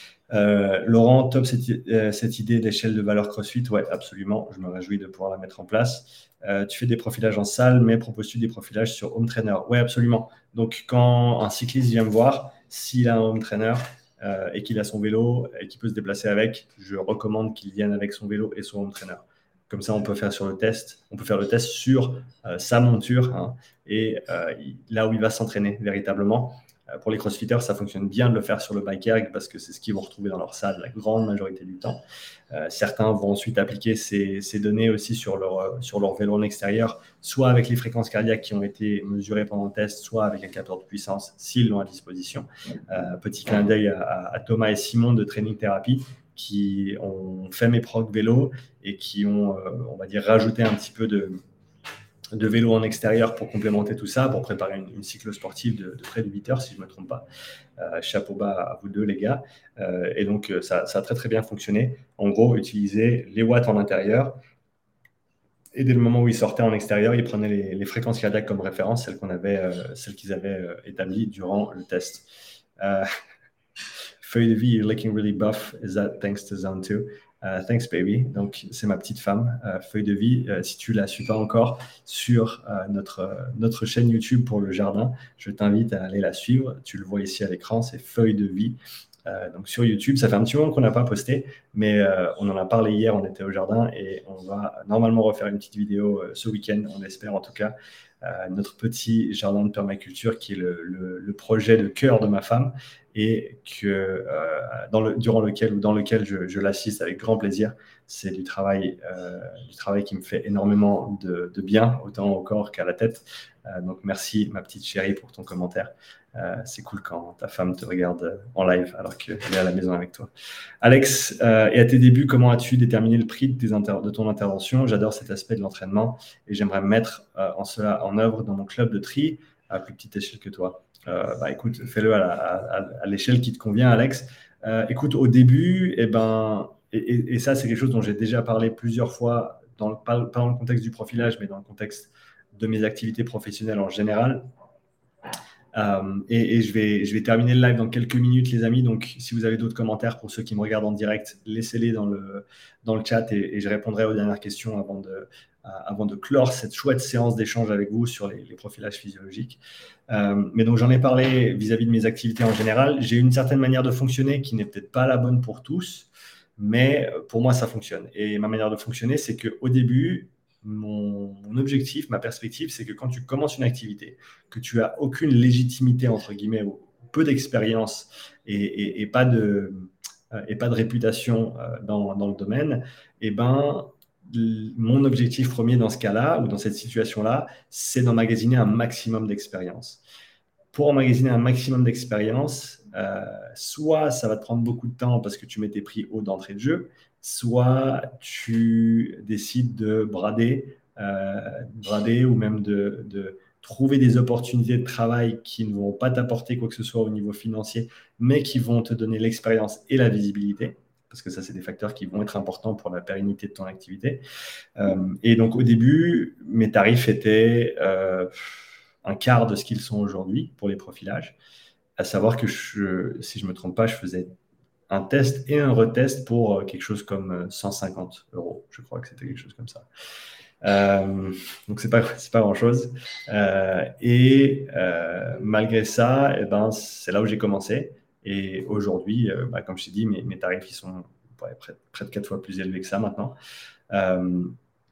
S1: Euh, Laurent, top cette, euh, cette idée d'échelle de valeur CrossFit. Ouais, absolument. Je me réjouis de pouvoir la mettre en place. Euh, tu fais des profilages en salle, mais proposes-tu des profilages sur home trainer? Ouais, absolument. Donc, quand un cycliste vient me voir, s'il a un home trainer euh, et qu'il a son vélo et qu'il peut se déplacer avec, je recommande qu'il vienne avec son vélo et son home trainer. Comme ça, on peut faire sur le test. On peut faire le test sur euh, sa monture hein, et euh, là où il va s'entraîner véritablement. Pour les crossfitters, ça fonctionne bien de le faire sur le bike erg parce que c'est ce qu'ils vont retrouver dans leur salle la grande majorité du temps. Euh, certains vont ensuite appliquer ces, ces données aussi sur leur, sur leur vélo en extérieur, soit avec les fréquences cardiaques qui ont été mesurées pendant le test, soit avec un capteur de puissance s'ils l'ont à disposition. Euh, petit clin d'œil à, à Thomas et Simon de Training Therapy qui ont fait mes procs vélo et qui ont, euh, on va dire, rajouté un petit peu de, de vélo en extérieur pour complémenter tout ça, pour préparer une, une cyclo sportive de, de près de huit heures, si je ne me trompe pas. Euh, chapeau bas à vous deux, les gars. Euh, et donc, ça, ça a très, très bien fonctionné. En gros, utiliser les watts en intérieur. Et dès le moment où ils sortaient en extérieur, ils prenaient les, les fréquences cardiaques comme référence, celles qu'on avait, euh, celles qu'ils avaient euh, établies durant le test. Euh, Feuille de vie, you're looking really buff. Is that thanks to Zone two? Uh, thanks, baby. Donc, c'est ma petite femme. Uh, Feuille de vie, uh, si tu ne la suis pas encore sur uh, notre, uh, notre chaîne YouTube pour le jardin, je t'invite à aller la suivre. Tu le vois ici à l'écran, c'est Feuille de vie. Uh, donc, sur YouTube, ça fait un petit moment qu'on n'a pas posté, mais on en a parlé hier, on était au jardin et on va normalement refaire une petite vidéo ce week-end, on espère en tout cas. Euh, notre petit jardin de permaculture qui est le, le, le projet de cœur de ma femme et que, euh, dans le, durant lequel ou dans lequel je, je l'assiste avec grand plaisir. C'est du travail, euh, du travail qui me fait énormément de, de bien, autant au corps qu'à la tête. Euh, donc merci ma petite chérie pour ton commentaire. Euh, c'est cool quand ta femme te regarde en live alors qu'elle est à la maison avec toi. Alex, euh, et à tes débuts, comment as-tu déterminé le prix de, tes inter- de ton intervention? J'adore cet aspect de l'entraînement et j'aimerais mettre euh, en cela en œuvre dans mon club de tri à plus petite échelle que toi. Euh, bah, écoute, fais-le à, à, à l'échelle qui te convient, Alex. Euh, écoute, au début, eh ben, et, et, et ça, c'est quelque chose dont j'ai déjà parlé plusieurs fois, dans le, pas, pas dans le contexte du profilage, mais dans le contexte de mes activités professionnelles en général. Euh, et, et je, vais, je vais terminer le live dans quelques minutes, les amis. Donc, si vous avez d'autres commentaires pour ceux qui me regardent en direct, laissez-les dans le, dans le chat et, et je répondrai aux dernières questions avant de, euh, avant de clore cette chouette séance d'échange avec vous sur les, les profilages physiologiques. Euh, mais donc, j'en ai parlé vis-à-vis de mes activités en général. J'ai une certaine manière de fonctionner qui n'est peut-être pas la bonne pour tous, mais pour moi, ça fonctionne. Et ma manière de fonctionner, c'est qu'au début, mon, mon objectif, ma perspective, c'est que quand tu commences une activité, que tu as aucune légitimité, entre guillemets, ou peu d'expérience et, et, et, pas de, euh, et pas de réputation euh, dans, dans le domaine, eh ben, mon objectif premier dans ce cas-là, ou dans cette situation-là, c'est d'emmagasiner un maximum d'expérience. Pour emmagasiner un maximum d'expérience, euh, soit ça va te prendre beaucoup de temps parce que tu mets tes prix haut d'entrée de jeu, soit tu décides de brader, euh, brader ou même de, de trouver des opportunités de travail qui ne vont pas t'apporter quoi que ce soit au niveau financier, mais qui vont te donner l'expérience et la visibilité. parce que ça, c'est des facteurs qui vont être importants pour la pérennité de ton activité. Euh, et donc, au début, mes tarifs étaient euh, un quart de ce qu'ils sont aujourd'hui pour les profilages, à savoir que, je, si je ne me trompe pas, je faisais un test et un retest pour quelque chose comme cent cinquante euros. Je crois que c'était quelque chose comme ça. Euh, donc, c'est pas, c'est pas grand-chose. Euh, et euh, malgré ça, eh ben, c'est là où j'ai commencé. Et aujourd'hui, euh, bah, comme je t'ai dit, mes, mes tarifs ils sont ouais, près, près de quatre fois plus élevés que ça maintenant. Euh,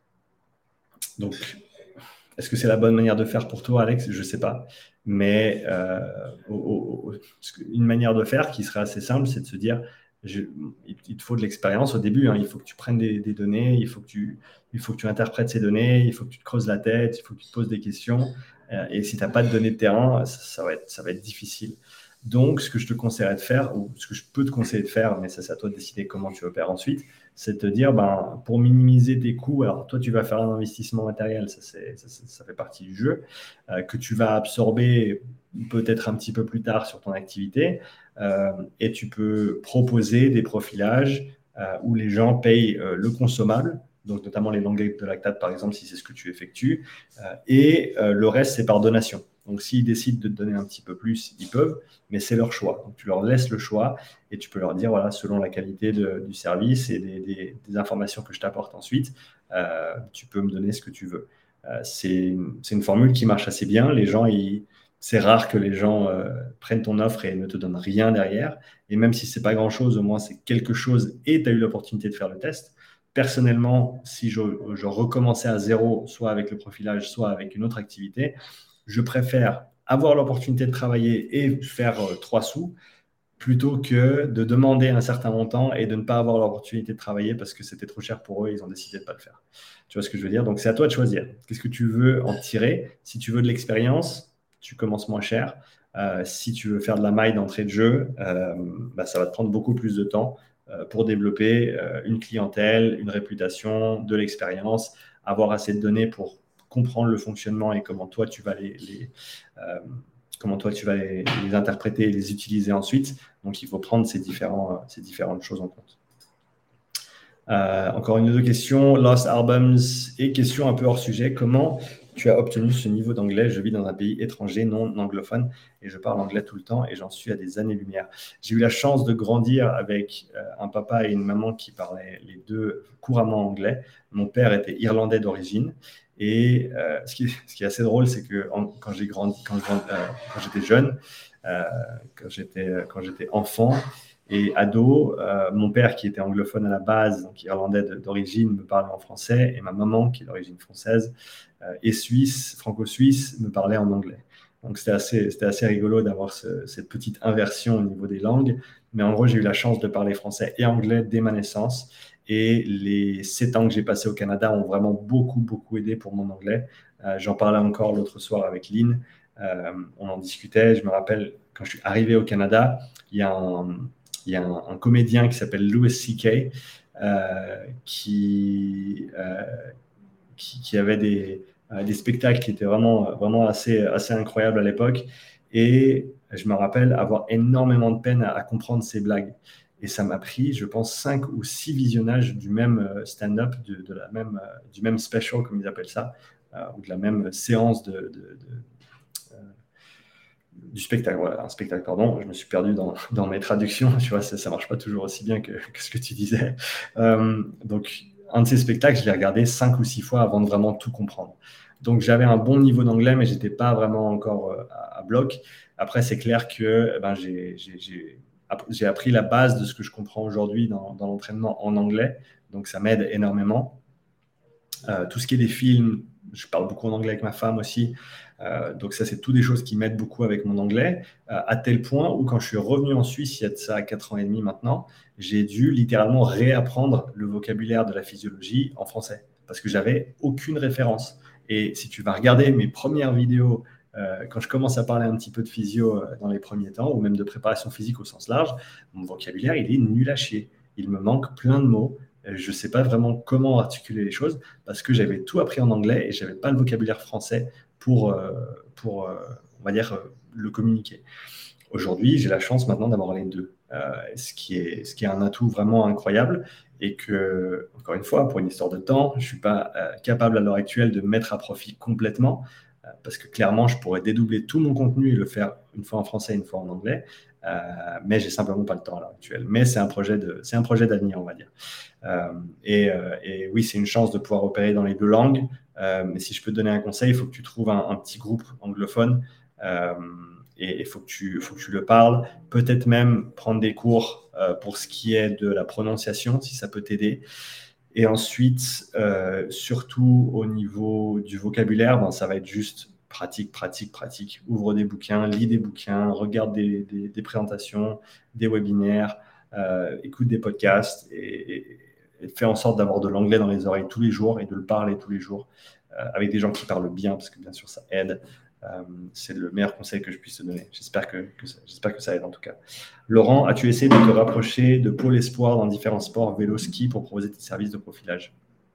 S1: donc, est-ce que c'est la bonne manière de faire pour toi, Alex? Je ne sais pas. Mais euh, au, au, une manière de faire qui serait assez simple, c'est de se dire, je, il, il te faut de l'expérience au début. Hein, il faut que tu prennes des, des données, il faut, que tu, il faut que tu interprètes ces données, il faut que tu te creuses la tête, il faut que tu te poses des questions. Euh, et si tu n'as pas de données de terrain, ça, ça, va être, ça va être difficile. Donc, ce que je te conseillerais de faire, ou ce que je peux te conseiller de faire, mais ça, c'est à toi de décider comment tu opères ensuite, c'est de te dire, ben, pour minimiser tes coûts, alors toi, tu vas faire un investissement matériel, ça, c'est, ça, ça fait partie du jeu, euh, que tu vas absorber peut-être un petit peu plus tard sur ton activité, euh, et tu peux proposer des profilages euh, où les gens payent euh, le consommable, donc notamment les languettes de lactate, par exemple, si c'est ce que tu effectues, euh, et euh, le reste, c'est par donation. Donc, s'ils décident de te donner un petit peu plus, ils peuvent, mais c'est leur choix. Donc, tu leur laisses le choix et tu peux leur dire, voilà, selon la qualité de, du service et des, des, des, informations que je t'apporte ensuite, euh, tu peux me donner ce que tu veux. Euh, c'est, c'est une formule qui marche assez bien. Les gens, ils, c'est rare que les gens euh, prennent ton offre et ne te donnent rien derrière. Et même si ce n'est pas grand-chose, au moins c'est quelque chose et tu as eu l'opportunité de faire le test. Personnellement, si je, je recommençais à zéro, soit avec le profilage, soit avec une autre activité, je préfère avoir l'opportunité de travailler et faire euh, trois sous plutôt que de demander un certain montant et de ne pas avoir l'opportunité de travailler parce que c'était trop cher pour eux et ils ont décidé de ne pas le faire. Tu vois ce que je veux dire? Donc, c'est à toi de choisir. Qu'est-ce que tu veux en tirer? Si tu veux de l'expérience, tu commences moins cher. Euh, si tu veux faire de la maille d'entrée de jeu, euh, bah, ça va te prendre beaucoup plus de temps euh, pour développer euh, une clientèle, une réputation, de l'expérience, avoir assez de données pour comprendre le fonctionnement et comment toi tu vas les, les euh, comment toi tu vas les, les interpréter et les utiliser ensuite. Donc, il faut prendre ces, différents, ces différentes choses en compte. Euh, encore une autre question, Lost Albums et question un peu hors sujet. Comment tu as obtenu ce niveau d'anglais? Je vis dans un pays étranger non anglophone et je parle anglais tout le temps et j'en suis à des années-lumière. J'ai eu la chance de grandir avec euh, un papa et une maman qui parlaient les deux couramment anglais. Mon père était irlandais d'origine. Et euh, ce, qui est, ce qui est assez drôle, c'est que en, quand j'ai grandi, quand, euh, quand j'étais jeune, euh, quand j'étais quand j'étais enfant et ado, euh, mon père qui était anglophone à la base, donc irlandais d'origine, me parlait en français, et ma maman qui est d'origine française euh, et suisse, franco-suisse, me parlait en anglais. Donc c'était assez, c'était assez rigolo d'avoir ce, cette petite inversion au niveau des langues. Mais en gros, j'ai eu la chance de parler français et anglais dès ma naissance. Et les sept ans que j'ai passés au Canada ont vraiment beaucoup, beaucoup aidé pour mon anglais. Euh, j'en parlais encore l'autre soir avec Lynn. Euh, on en discutait. Je me rappelle, quand je suis arrivé au Canada, il y a un, il y a un, un comédien qui s'appelle Louis C K euh, qui, euh, qui, qui avait des, euh, des spectacles qui étaient vraiment, vraiment assez, assez incroyables à l'époque. Et je me rappelle avoir énormément de peine à, à comprendre ses blagues. Et ça m'a pris, je pense, cinq ou six visionnages du même stand-up, de, de la même, du même special, comme ils appellent ça, euh, ou de la même séance de, de, de euh, du spectacle. Voilà, un spectacle, pardon. Je me suis perdu dans, dans mes traductions. Tu vois, ça ne marche pas toujours aussi bien que, que ce que tu disais. Euh, donc, un de ces spectacles, je l'ai regardé cinq ou six fois avant de vraiment tout comprendre. Donc, j'avais un bon niveau d'anglais, mais je n'étais pas vraiment encore euh, à, à bloc. Après, c'est clair que eh ben, j'ai, j'ai, j'ai j'ai appris la base de ce que je comprends aujourd'hui dans, dans l'entraînement en anglais, donc ça m'aide énormément. Euh, tout ce qui est des films, je parle beaucoup en anglais avec ma femme aussi, euh, donc ça c'est toutes des choses qui m'aident beaucoup avec mon anglais, euh, à tel point où quand je suis revenu en Suisse, il y a de ça quatre ans et demi maintenant, j'ai dû littéralement réapprendre le vocabulaire de la physiologie en français, parce que j'avais aucune référence. Et si tu vas regarder mes premières vidéos, Euh, quand je commence à parler un petit peu de physio euh, dans les premiers temps, ou même de préparation physique au sens large, mon vocabulaire, il est nul à chier. Il me manque plein de mots. Euh, je ne sais pas vraiment comment articuler les choses parce que j'avais tout appris en anglais et je n'avais pas le vocabulaire français pour, euh, pour euh, on va dire, euh, le communiquer. Aujourd'hui, j'ai la chance maintenant d'avoir les deux, euh, ce qui est, ce qui est un atout vraiment incroyable et que, encore une fois, pour une histoire de temps, je ne suis pas euh, capable à l'heure actuelle de mettre à profit complètement euh, parce que clairement, je pourrais dédoubler tout mon contenu et le faire une fois en français et une fois en anglais, euh, mais j'ai simplement pas le temps à l'heure actuelle. Mais c'est un projet de, c'est un projet d'avenir, on va dire. Euh, et, euh, et oui, c'est une chance de pouvoir opérer dans les deux langues. Euh, mais si je peux te donner un conseil, il faut que tu trouves un, un petit groupe anglophone euh, et il faut, faut que tu le parles. Peut-être même prendre des cours euh, pour ce qui est de la prononciation, si ça peut t'aider. Et ensuite, euh, surtout au niveau du vocabulaire, ben, ça va être juste pratique, pratique, pratique. Ouvre des bouquins, lis des bouquins, regarde des, des, des présentations, des webinaires, euh, écoute des podcasts et, et, et fais en sorte d'avoir de l'anglais dans les oreilles tous les jours et de le parler tous les jours euh, avec des gens qui parlent bien, parce que bien sûr, ça aide. Euh, c'est le meilleur conseil que je puisse te donner. J'espère que, que ça, j'espère que ça aide en tout cas. Laurent, as-tu essayé de te rapprocher de Pôle Espoir dans différents sports, vélo, ski, pour proposer tes services de profilage?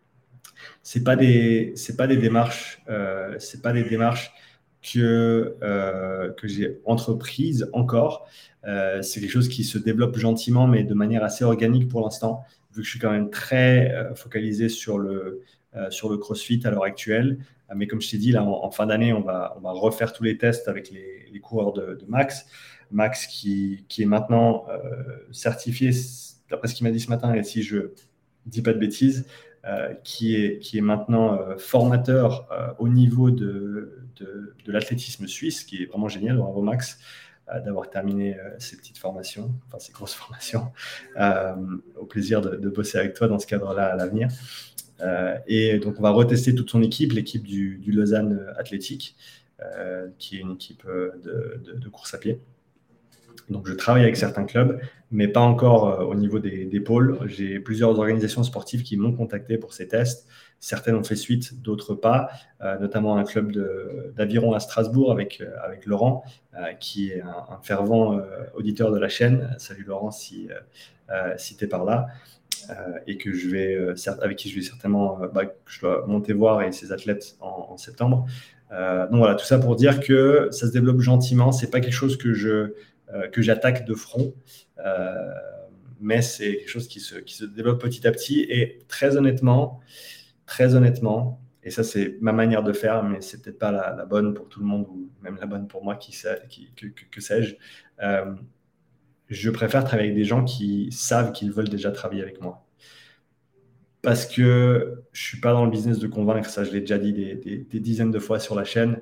S1: C'est pas des, c'est pas des démarches, euh, c'est pas des démarches que euh, que j'ai entreprises encore. Euh, c'est quelque chose qui se développe gentiment, mais de manière assez organique pour l'instant, vu que je suis quand même très euh, focalisé sur le euh, sur le CrossFit à l'heure actuelle. Euh, mais comme je t'ai dit, là, en, en fin d'année, on va on va refaire tous les tests avec les, les coureurs de, de Max. Max qui, qui est maintenant euh, certifié, d'après ce qu'il m'a dit ce matin, et si je dis pas de bêtises, euh, qui, est, qui est maintenant euh, formateur euh, au niveau de, de, de l'athlétisme suisse, qui est vraiment génial, bravo Max, euh, d'avoir terminé euh, ces petites formations, enfin ces grosses formations. Euh, au plaisir de, de bosser avec toi dans ce cadre-là à l'avenir. Euh, et donc, on va retester toute son équipe, l'équipe du, du Lausanne Athlétique, euh, qui est une équipe de, de, de course à pied. Donc, je travaille avec certains clubs, mais pas encore euh, au niveau des, des pôles. J'ai plusieurs organisations sportives qui m'ont contacté pour ces tests. Certaines ont fait suite, d'autres pas, euh, notamment un club de, d'aviron à Strasbourg avec, euh, avec Laurent, euh, qui est un, un fervent euh, auditeur de la chaîne. Salut Laurent, si, euh, si tu es par là. Euh, et que je vais, euh, avec qui je vais certainement euh, bah, que je dois monter voir et ses athlètes en, en septembre. Euh, donc voilà, tout ça pour dire que ça se développe gentiment. C'est pas quelque chose que je euh, que j'attaque de front, euh, mais c'est quelque chose qui se, qui se développe petit à petit. Et très honnêtement, très honnêtement, et ça c'est ma manière de faire, mais c'est peut-être pas la, la bonne pour tout le monde ou même la bonne pour moi, qui, qui que, que, que sais-je. Euh, je préfère travailler avec des gens qui savent qu'ils veulent déjà travailler avec moi. Parce que je ne suis pas dans le business de convaincre, ça je l'ai déjà dit des, des, des dizaines de fois sur la chaîne,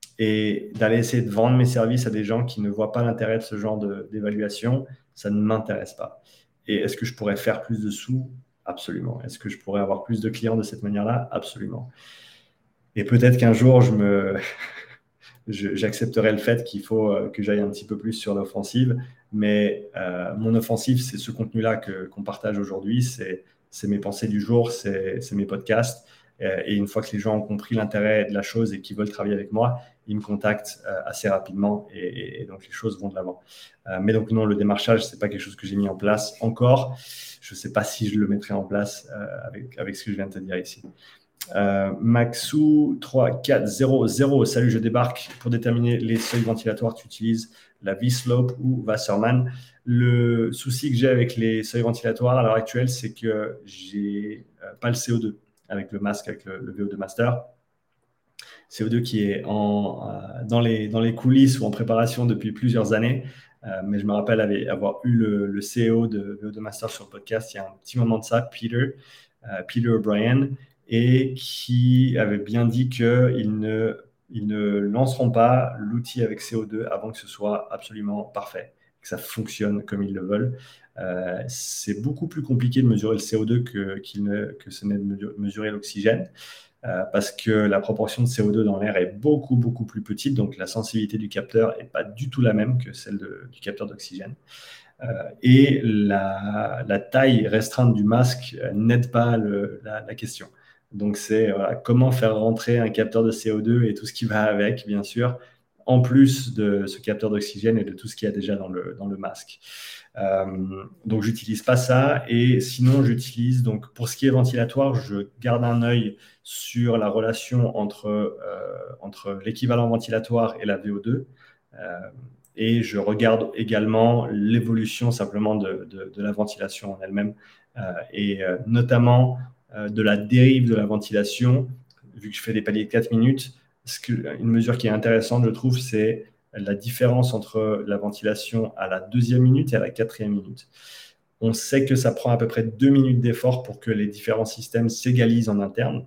S1: et d'aller essayer de vendre mes services à des gens qui ne voient pas l'intérêt de ce genre de, d'évaluation, ça ne m'intéresse pas. Et est-ce que je pourrais faire plus de sous? Absolument. Est-ce que je pourrais avoir plus de clients de cette manière-là? Absolument. Et peut-être qu'un jour, je me... je, j'accepterai le fait qu'il faut que j'aille un petit peu plus sur l'offensive, mais euh, mon offensive, c'est ce contenu-là que, qu'on partage aujourd'hui, c'est, c'est mes pensées du jour, c'est, c'est mes podcasts. Et une fois que les gens ont compris l'intérêt de la chose et qu'ils veulent travailler avec moi, ils me contactent euh, assez rapidement et, et, et donc les choses vont de l'avant. Euh, mais donc non, le démarchage, c'est pas quelque chose que j'ai mis en place encore. Je ne sais pas si je le mettrai en place euh, avec, avec ce que je viens de te dire ici. Euh, Maxou trois quatre zéro zéro, salut, je débarque. Pour déterminer les seuils ventilatoires, tu utilises la V-Slope ou Wasserman. Le souci que j'ai avec les seuils ventilatoires à l'heure actuelle, c'est que j'ai euh, pas le C O deux avec le masque, avec le, le V O deux Master. C O deux qui est en, euh, dans, les, dans les coulisses ou en préparation depuis plusieurs années. Euh, mais je me rappelle avoir eu le, le C O de V O deux Master sur le podcast il y a un petit moment de ça, Peter, euh, Peter O'Brien, et qui avait bien dit qu'ils ne, ils ne lanceront pas l'outil avec C O deux avant que ce soit absolument parfait, que ça fonctionne comme ils le veulent. Euh, c'est beaucoup plus compliqué de mesurer le C O deux que, qu'il ne, que ce n'est de mesurer l'oxygène. Euh, parce que la proportion de C O deux dans l'air est beaucoup, beaucoup plus petite, donc la sensibilité du capteur n'est pas du tout la même que celle de, du capteur d'oxygène. Euh, et la, la taille restreinte du masque euh, n'aide pas le, la, la question. Donc, c'est voilà, comment faire rentrer un capteur de C O deux et tout ce qui va avec, bien sûr, en plus de ce capteur d'oxygène et de tout ce qu'il y a déjà dans le, dans le masque. Euh, donc, j'utilise pas ça. Et sinon, j'utilise, donc, pour ce qui est ventilatoire, je garde un œil sur la relation entre, euh, entre l'équivalent ventilatoire et la V O deux. Euh, et je regarde également l'évolution simplement de, de, de la ventilation en elle-même euh, et euh, notamment euh, de la dérive de la ventilation. Vu que je fais des paliers de quatre minutes, ce que, une mesure qui est intéressante, je trouve, c'est la différence entre la ventilation à la deuxième minute et à la quatrième minute. On sait que ça prend à peu près deux minutes d'effort pour que les différents systèmes s'égalisent en interne.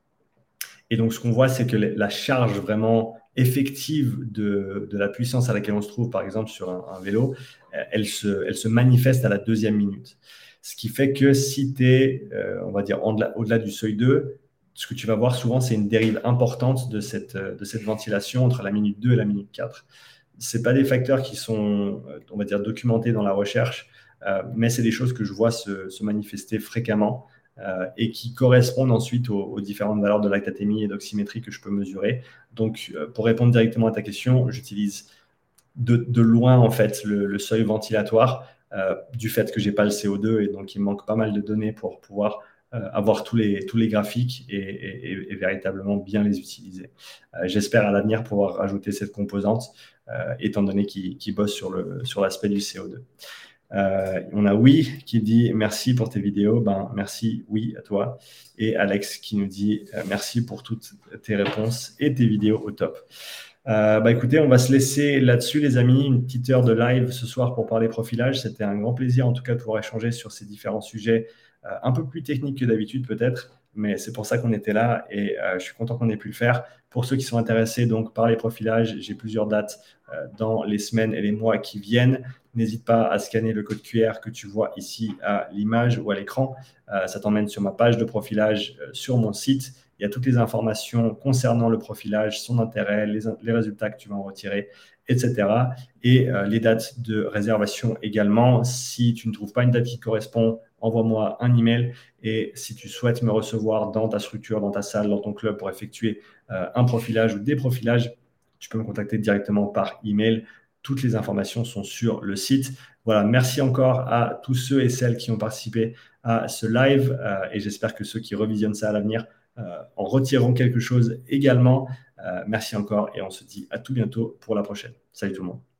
S1: Et donc, ce qu'on voit, c'est que la charge vraiment effective de, de la puissance à laquelle on se trouve, par exemple, sur un, un vélo, elle se, elle se manifeste à la deuxième minute. Ce qui fait que si tu es, euh, on va dire, au-delà, au-delà du seuil deux, ce que tu vas voir souvent, c'est une dérive importante de cette, de cette ventilation entre la minute deux et la minute quatre. Ce pas des facteurs qui sont, on va dire, documentés dans la recherche, euh, mais c'est des choses que je vois se, se manifester fréquemment euh, et qui correspondent ensuite aux, aux différentes valeurs de lactatémie et d'oxymétrie que je peux mesurer. Donc, euh, pour répondre directement à ta question, j'utilise de, de loin, en fait, le, le seuil ventilatoire euh, du fait que je n'ai pas le C O deux et donc il me manque pas mal de données pour pouvoir euh, avoir tous les, tous les graphiques et, et, et véritablement bien les utiliser. Euh, j'espère à l'avenir pouvoir rajouter cette composante euh, étant donné qu'il qu'il bosse sur le, sur l'aspect du C O deux. Euh, on a Oui qui dit merci pour tes vidéos. Ben, merci Oui à toi. Et Alex qui nous dit euh, merci pour toutes tes réponses et tes vidéos au top. Euh, bah écoutez, on va se laisser là-dessus, les amis. Une petite heure de live ce soir pour parler profilage. C'était un grand plaisir, en tout cas, de pouvoir échanger sur ces différents sujets, euh, un peu plus techniques que d'habitude, peut-être, mais c'est pour ça qu'on était là et euh, je suis content qu'on ait pu le faire. Pour ceux qui sont intéressés donc par les profilages, j'ai plusieurs dates euh, dans les semaines et les mois qui viennent. N'hésite pas à scanner le code Q R que tu vois ici à l'image ou à l'écran. Euh, ça t'emmène sur ma page de profilage euh, sur mon site. Il y a toutes les informations concernant le profilage, son intérêt, les, les résultats que tu vas en retirer, et cetera. Et euh, les dates de réservation également. Si tu ne trouves pas une date qui correspond, envoie-moi un email. Et si tu souhaites me recevoir dans ta structure, dans ta salle, dans ton club pour effectuer euh, un profilage ou des profilages, tu peux me contacter directement par email. Toutes les informations sont sur le site. Voilà, merci encore à tous ceux et celles qui ont participé à ce live euh, et j'espère que ceux qui revisionnent ça à l'avenir euh, en retireront quelque chose également. Euh, merci encore et on se dit à tout bientôt pour la prochaine. Salut tout le monde.